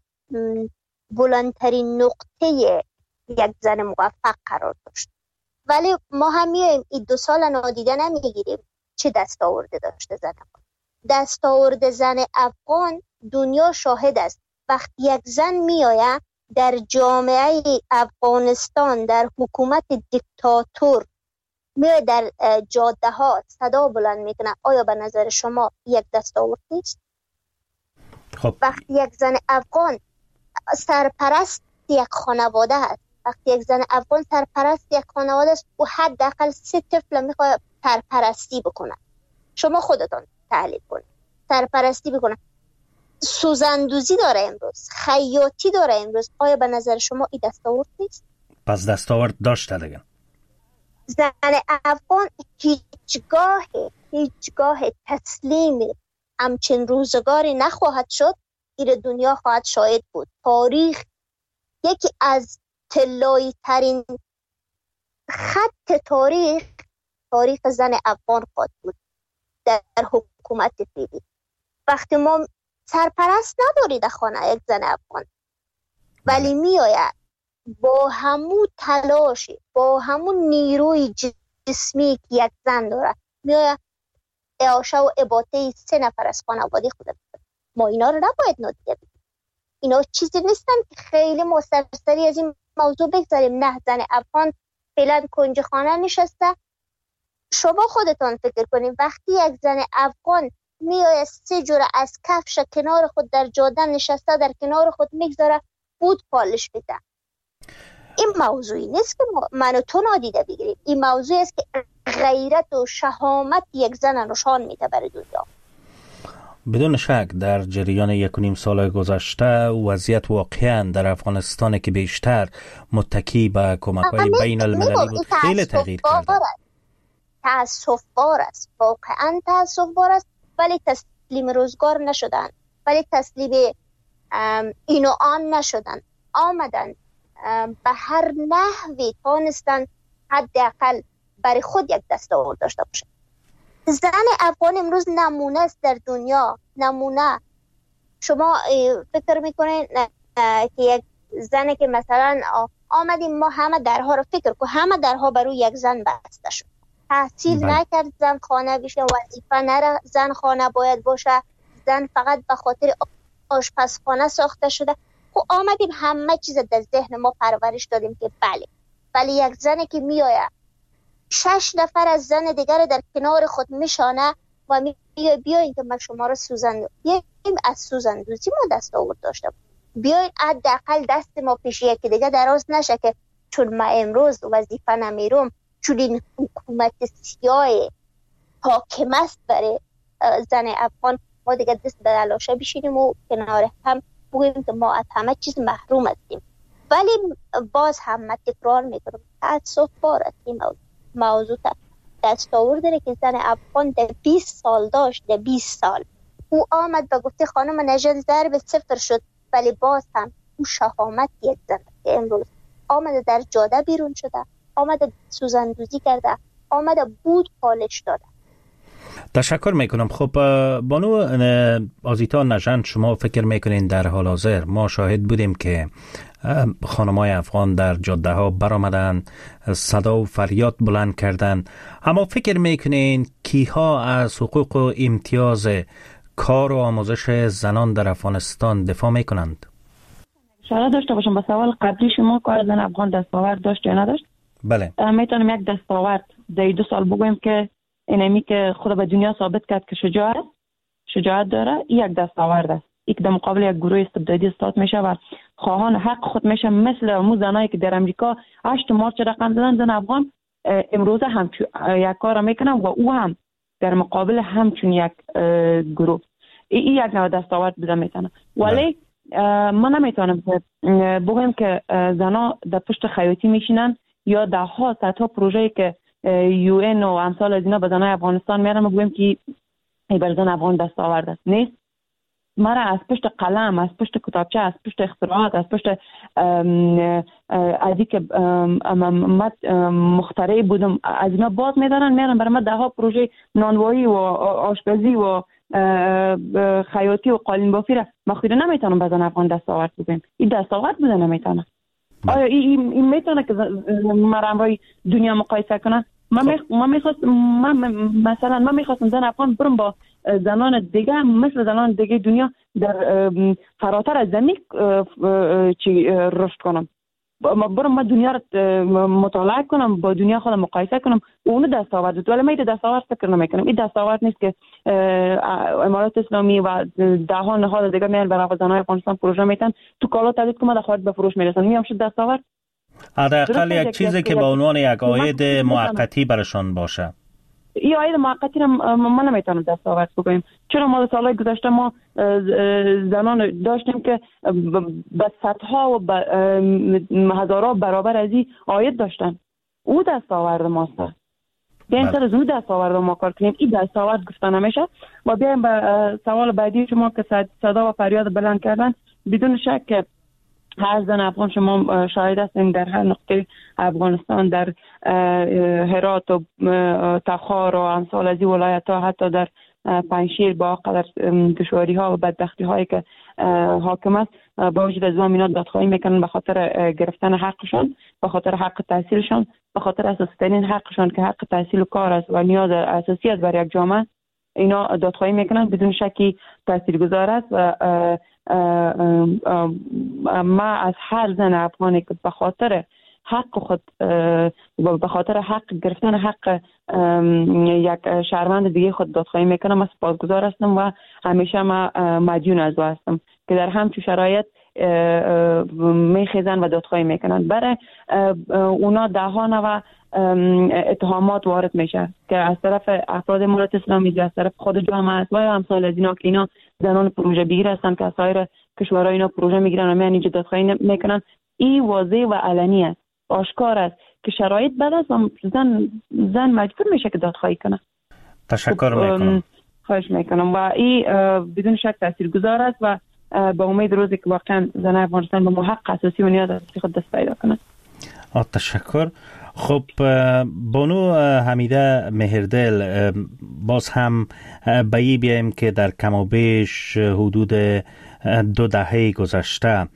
بلندترین نقطه یک زن موفق قرار داشت، ولی ما هم میایم این 2 سال نادیده نمیگیریم چه دستاورده داشته زن افغان. دستاورد زن افغان دنیا شاهد است. وقتی یک زن میآید در جامعه افغانستان، در حکومت دیکتاتور میآید در جاده ها صدا بلند میکنه، آیا به نظر شما یک دستاورد نیست؟ خب. وقتی یک زن افغان سرپرست یک خانواده است، وقتی یک زن افغان سرپرست یک خانواده است، او حداقل 3 طفل میخواد سرپرستی بکنه. شما خودتون تحلیل کنید، سرپرستی بکنه، سوزندوزی داره امروز، خیاطی داره امروز. آیا به نظر شما این دستاورد نیست؟ پس دستاورد داشته دیگه. زن افغان هیچگاه تسلیم همچین روزگاری نخواهد شد. این دنیا خواهد شاهد بود. تاریخ یکی از طلایی ترین خط تاریخ زن افغان خواهد بود در حکومت فعلی. وقتی ما سرپرست نداری در خانه یک زن افغان، ولی میآید با همون تلاش، با همون نیروی جسمی که یک زن داره، میآید اعاشه و اباطه 3 نفر از خانواده خود داره. ما اینا رو نباید نادیده بگیریم. اینا چیزی نیستن که خیلی ما سرسری از این موضوع بگذاریم. نه، زن افغان فعلا کنج خانه نشسته. شما خودتان فکر کنید وقتی یک زن افغان میآید 3 جوره از کفش کنار خود در جاده نشسته، در کنار خود میگذاره بود پالش بده، این موضوعی نیست که من و تو نادیده بگیریم. این موضوعی است که غیرت و شهامت یک زن نشان میده برای دنیا. بدون شک در جریان 1.5 سال گذشته وضعیت واقعا در افغانستان که بیشتر متکی به کمک‌های بین المللی بود خیلی تغییر کرده. تأسف بار است، واقعا تأسف بار است، ولی تسلیم روزگار نشدن، ولی تسلیم این و آن نشدن. آمدن به هر نحوی تانستن حداقل برای خود یک دستاورد داشته باشن. زن افغان امروز نمونه است در دنیا، نمونه. شما فکر میکنین که یک زنی که مثلا آمدیم ما همه درها رو فکر کن، همه درها برای یک زن بسته شد، تحصیل نکرد زن خانه بشه، وظیفه نره زن خانه باید باشه، زن فقط به خاطر آشپزخانه ساخته شده. خب آمدیم همه چیز در ذهن ما پرورش دادیم که بله، ولی یک زنی که میآید 6 نفر از زن دیگر در کنار خود میشانه و بیاین که من شما رو از سوزندوزی ما دستاورد داشته بیاین حداقل دست ما پیش یکی دیگه دراز نشه که چون من امروز وظیفه نمیرم، چون این حکومت سیاه حاکم است برای زن افغان، ما دیگه دست به دلاشه بشینیم و کنار هم بگوییم که ما از همه چیز محروم هستیم. ولی باز هم من تکرار میکنم تأسف بار است این موضوع دستاورد داره که زن افغان در 20 سال داشت. در 20 سال او آمد و گفته خانم نژاد ضرب 0 شد، ولی باز هم او شهامت یک زن که امروز آمده در جاده بیرون شده، آمده سوزندوزی کرده، آمده بود پالش داده. تشکر میکنم. خب بانو آزیتا نژاد، شما فکر میکنین در حال حاضر ما شاهد بودیم که خانمای افغان در جاده ها برآمدن، صدا و فریاد بلند کردن، اما فکر میکنین کیها از حقوق و امتیاز کار و آموزش زنان در افغانستان دفاع میکنند؟ اشاره داشته باشم به سوال قبلی شما، کار زن افغان دستاورد داشت یا نداشت؟ بله. میتونم یک دستاورد در 2 سال بگویم که اینمی که خود به دنیا ثابت کرد که شجاعت داره، یک دستاورد است. یک در مقابل یک گروه استبدادی استاد میشه و خواهان حق خود میشه، مثل امو زنایی که در امریکا 8 مارچ رقم زدن، زن افغان امروز هم یک کار میکنن و او هم در مقابل همچون یک گروه این یک نوع دستاورد بوده میتونه. ولی من نمیتونم بگم که زنا در پشت خیاطی میشینن یا ده ها صدها پروژه‌ای که UN و امثال از اینا به زنای افغانستان میارن بگم که ای بر زن افغان دستاورد است. نیست. مرا از پشت قلم، از پشت کتابچه، از پشت اختراعات، از پشت ازی که مخترع بودم از اینا باز میارن برای ما ده ها پروژه نانوایی و آشپزی و خیاطی و قالین بافی را مخیره نمیتونم به زن افغان دستاورد بگم. این دستاورد بوده نمیتونه. آیا این میتونه که مرا امروی دنیا مقایسه کنه؟ من میخواستم زن افغان برم با زنان دیگه مثل زنان دیگه دنیا در فراتر از زمین رشد کنم. برم دنیا رو مطالعه کنم، با دنیا خودم مقایسه کنم. اون دستاورد، ولی من دستاورد فکر نمیکنم. این دستاورد نیست که امارات اسلامی و ده ها نهاد دیگه میان برای زنان افغانستان پروژه میتن تو کالا تولید کنه، در خارج به فروش میرسن. میام شد دستاورد. حداقل یک چیزی که به عنوان یک عاید موقتی برشان باشه. این عاید موقتی رو من نمیتونم دستاورد بگویم، چرا ما در سالهای گذشته ما زنان داشتیم که به صدها و به هزارها برابر از این عاید داشتن. او دستاورد ماست. بیاین سر از او دستاورد ما کار کنیم. این دستاورد گفته نمیشه. و بیایم به سوال بعدی شما که صدا و فریاد بلند کردن، بدون شک که هر زن افغان شما شاهد هستین در هر نقطه افغانستان، در هرات و تخار و امثال از این ولایت ها، حتی در پنشیر با قدر دشواری ها و بدبختی هایی که حاکم است، با وجود از اینا دادخواهی میکنن به خاطر گرفتن حقشان، به خاطر حق تحصیلشان، به خاطر اساسی ترین حقشان که حق تحصیل و کار است و نیاز اساسی است برای یک جامعه. اینا دادخواهی میکنن، بدون شکی تاثیرگذار است و ما از هر زن افغانی که به خاطر حق خود، به خاطر حق گرفتن حق یک شهروند دیگه خود دادخواهی میکنم، من سپاسگزار هستم و همیشه ما مدیون از او هستم که در همچون شرایط میخیزن و دادخواهی میکنن. برای اونا ده ها نوع اتهامات وارد میشه که از طرف افراد ملت اسلامی، از طرف خود جامعه است و امثال از اینا که اینا زنان پروژه بگیر هستن که از سایر کشورها اینا پروژه میگیرن و میان اینجا دادخواهی میکنن. این واضح و علنی است، آشکار است که شرایط بد است و زن مجبور میشه که دادخواهی کنه. تشکر میکنم. خواهش میکنم و این بدون شک تاثیرگذار است و با امید روزی که واقعا زن افغانستان به حق اساسی و نیاز اساسی خود دست پیدا کنه. تشکر. خب بانو حمیده مهردل، باز هم به این بیایم که در کم و بیش حدود 2 دهه گذشته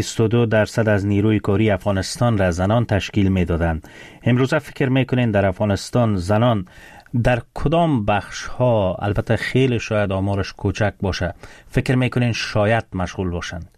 22% از نیروی کاری افغانستان را زنان تشکیل می دادند. امروزه فکر میکنین در افغانستان زنان در کدام بخش ها، البته خیلی شاید آمارش کوچک باشه، فکر میکنین شاید مشغول باشند؟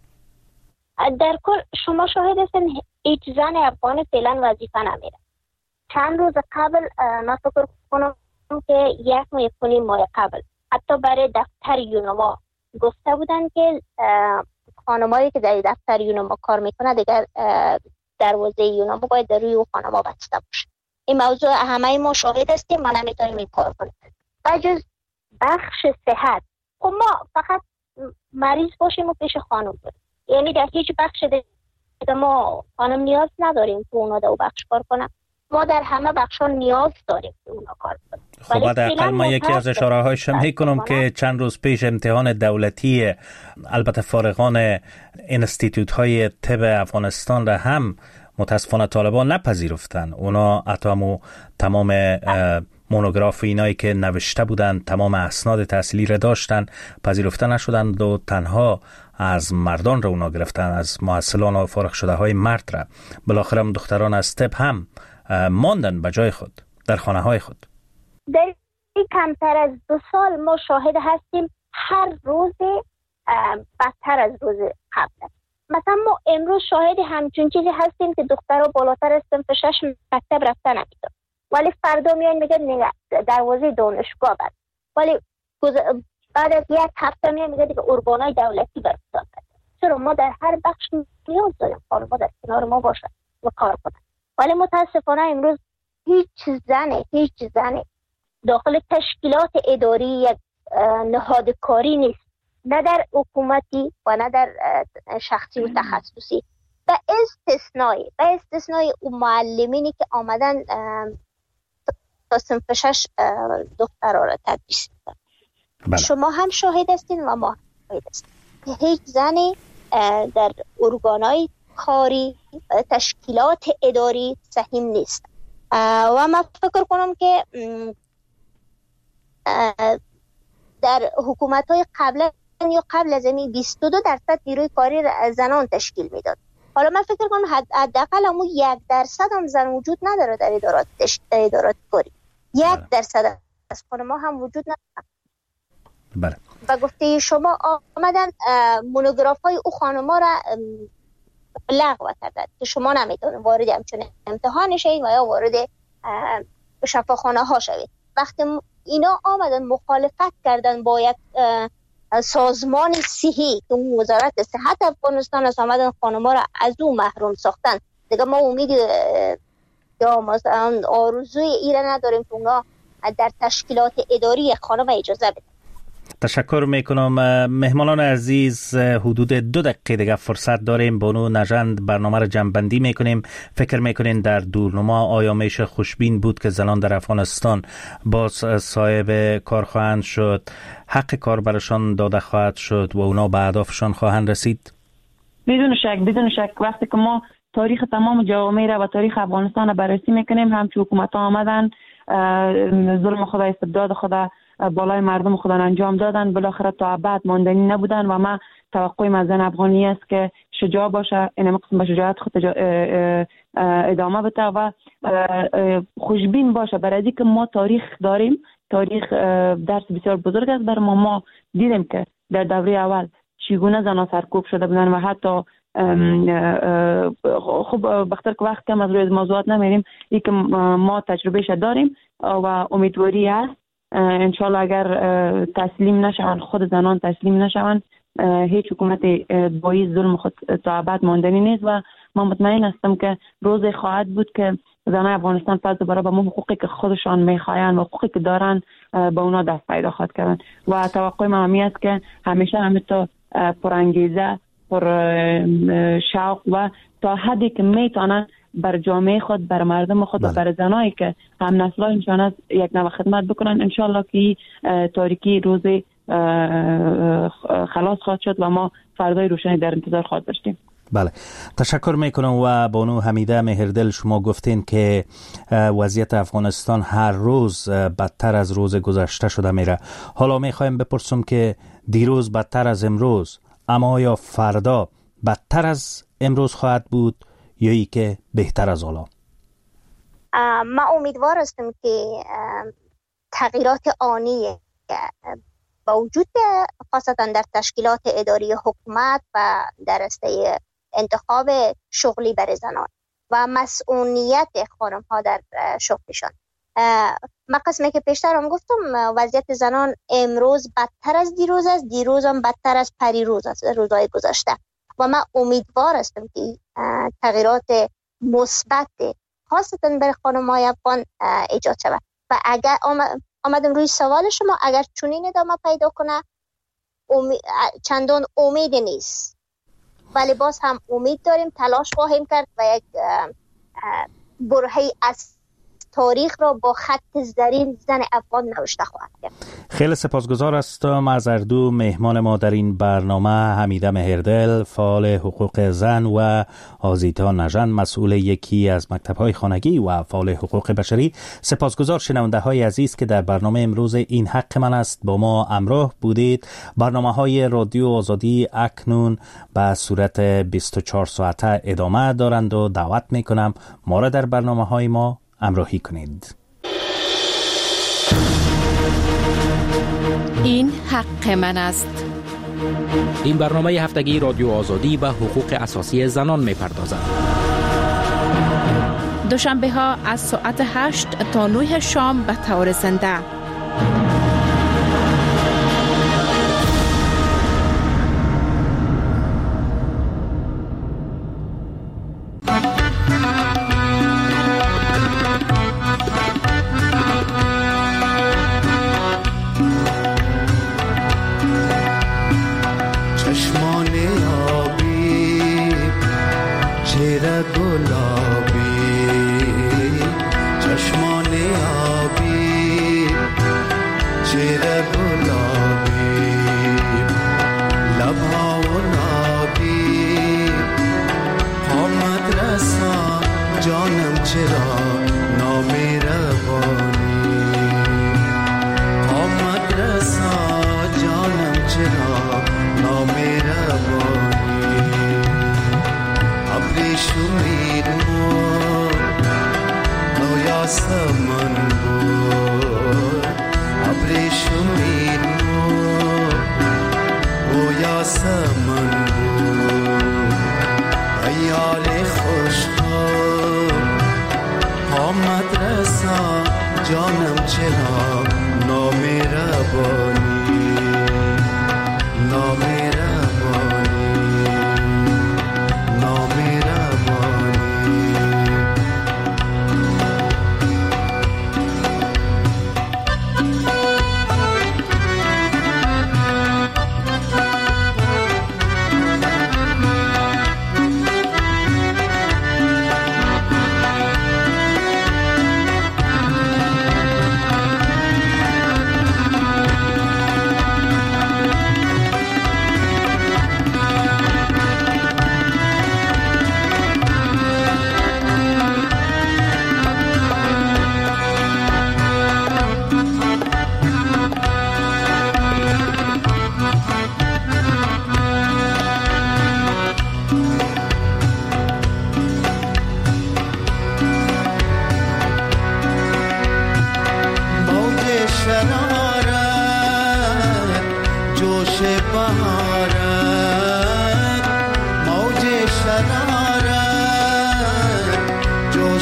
در کل شما شاهد هستین هیچ زن افغان فعلا وظیفه نمیره. چند روز قبل من فکر کنم که 1.5 ماه قبل حتی برای دفتر یونما گفته بودن که خانمایی که در دفتر یونما کار میکنه دیگر دروازه یونما باید در روی خانما بسته باشه. این موضوع همه ما شاهد هستیم، ما نمیتونیم این کار کنیم. بجز بخش صحت، خب ما فقط مریض باشیم و پیش خانم بریم، یعنی در هیچ بخش دیگه ما خانم نیاز نداریم که اونا در بخش کار کنن. ما در همه بخشا نیاز داریم که اونا کار کنن. خب حداقل ما یکی از اشاره هایش میکنم که چند روز پیش امتحان دولتی، البته فارغان انستیتوت های طب افغانستان را هم متاسفانه طالبان نپذیرفتن. اونا تمام مونوگراف اینایی که نوشته بودن، تمام اسناد تحصیلی را داشتن، پذیرفته نشدند و تنها از مردان را اونا گرفتن، از محصلان و فارغ شده های مرد را. بالاخره دختران از طب هم ماندن به جای خود در خانه های خود. در این کمتر از 2 سال ما شاهد هستیم هر روز بدتر از روز قبل. مثلا ما امروز شاهد همچون چیزی هستیم که دخترها بالاتر از صنف 6 مکتب رفتن نمیدن، ولی فردا میان میگن دروازه دانشگاه بند، ولی بعد از 1 هفته میان میگن دیگه ارگانای دولتی برفتن. چرا ما در هر بخش نیاز داریم خانم‌ها در کنار ما باشن و کار کنن، ولی متاسفانه امروز هیچ زنی داخل تشکیلات اداری یک نهاد کاری نیست، نه در حکومتی و نه در شخصی و تخصصی، به استثنای اون معلمینی که آمدن تا صنف 6 دخترها را تدریس می‌کنن. شما هم شاهد هستین و ما هم شاهد هستیم که هیچ زنی در ارگانای کاری و تشکیلات اداری سهیم نیست. و من فکر کنم که در حکومت‌های قبل از این 22% نیروی کاری زنان تشکیل میداد. حالا من فکر کنم حداقل همون 1% هم زن وجود نداره در ادارات کاری. 1% از خانم‌ها هم وجود نداره. بله. و گفته شما آمدن مونوگراف‌های او خانم‌ها را لغو کردن که شما نمیتونید وارد همچون امتحان شوید و یا وارد شفاخانه ها شوید. وقتی اینا آمدن مخالفت کردن با یک سازمان صحی که وزارت صحت افغانستان است، آمدن خانم‌ها را از او محروم ساختن، دیگه ما امید یا مثلا آرزوی ایره نداریم که اونا در تشکیلات اداری خانم اجازه بدن. تشکر میکنم. مهمانان عزیز، حدود 2 دقیقه دیگه فرصت داریم. بانو نژند برنامه را جمع‌بندی میکنیم. فکر میکنین در دورنما آیا میشه خوشبین بود که زنان در افغانستان باز صاحب کار خواهند شد، حق کار برشان داده خواهد شد و اونا به اهدافشان خواهند رسید؟ بدون شک وقتی که ما تاریخ تمام جوامع را و تاریخ افغانستان را بررسی میکنیم، همچون حکومت ها آمدن ظلم خدا، استبداد خدا بالای مردم خودن انجام دادن، بالاخره تا بعد ماندنی نبودن و ما توقعیم از زن افغانی است که شجاع باشه، این قسم به شجاعت خود ادامه بده و خوشبین باشه برای اینکه ما تاریخ داریم. تاریخ درس بسیار بزرگ است بر ما دیدیم که در دوره اول چگونه زنان سرکوب شده بودن و حتی خب بخاطر که وقت کم از روی موضوعات نمیریم، این که ما تجربهش داریم و امیدواری است انشالله اگر تسلیم نشون، خود زنان تسلیم نشون، هیچ حکومت بایی ظلم خود تا ابد ماندنی نیست و من مطمئن هستم که روزی خواهد بود که زنان افغانستان پس دوباره به حقوقی که خودشان میخواین و حقوقی که دارن به اونا دست پیدا خواهد کردن و توقع من همی است که همیشه همینطور پرانگیزه، پر شوق و تا حدی که میتونن بر جامعه خود، بر مردم خود و بر زنایی که هم نسلانشان از یک نوع خدمت بکنن، انشالله که تاریکی روزی خلاص خواهد شد و ما فردای روشنی در انتظار خواهد داشتیم. بله، تشکر میکنم. و بانو حمیده مهردل، شما گفتین که وضعیت افغانستان هر روز بدتر از روز گذشته شده میره. حالا میخوایم بپرسم که دیروز بدتر از امروز، اما آیا فردا بدتر از امروز خواهد بود یا ای که بهتر از حالا؟ ما امیدوار هستم که تغییرات آنی با وجود خاصتا در تشکیلات اداری حکومت و در راسته انتخاب شغلی برای زنان و مسئولیت خانم ها در شغلشان. من قسمی که پیشتر هم گفتم وضعیت زنان امروز بدتر از دیروز است، دیروز هم بدتر از پریروز است، روزهای گذشته، و من امیدوار هستم که تغییرات مثبت خاصتا برای خانم های افغان ایجاد شود و اگر آمدم روی سوال شما، اگر چنین ادامه پیدا کنه چندان امید نیست، ولی باز هم امید داریم، تلاش خواهیم کرد و یک برهه‌ای از تاریخ را با خط زرین زن افغان نوشته خواهد کرد. خیلی سپاسگزار هستم از هر دو مهمان ما در این برنامه، حمیده مهردل، فعال حقوق زن، و آزیتا نژند، مسئول یکی از مکتب‌های خانگی و فعال حقوق بشری. سپاسگزار شنونده های عزیز که در برنامه امروز این حق من است با ما همراه بودید. برنامه‌های رادیو آزادی اکنون به صورت 24 ساعته ادامه دارند و دعوت میکنم ما را در برنامه‌های ما همراهی کنید. این حق من است. این برنامه هفتگی رادیو آزادی به حقوق اساسی زنان می‌پردازد. دوشنبه ها از ساعت 8 تا 9 شام به طور زنده.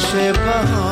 بهار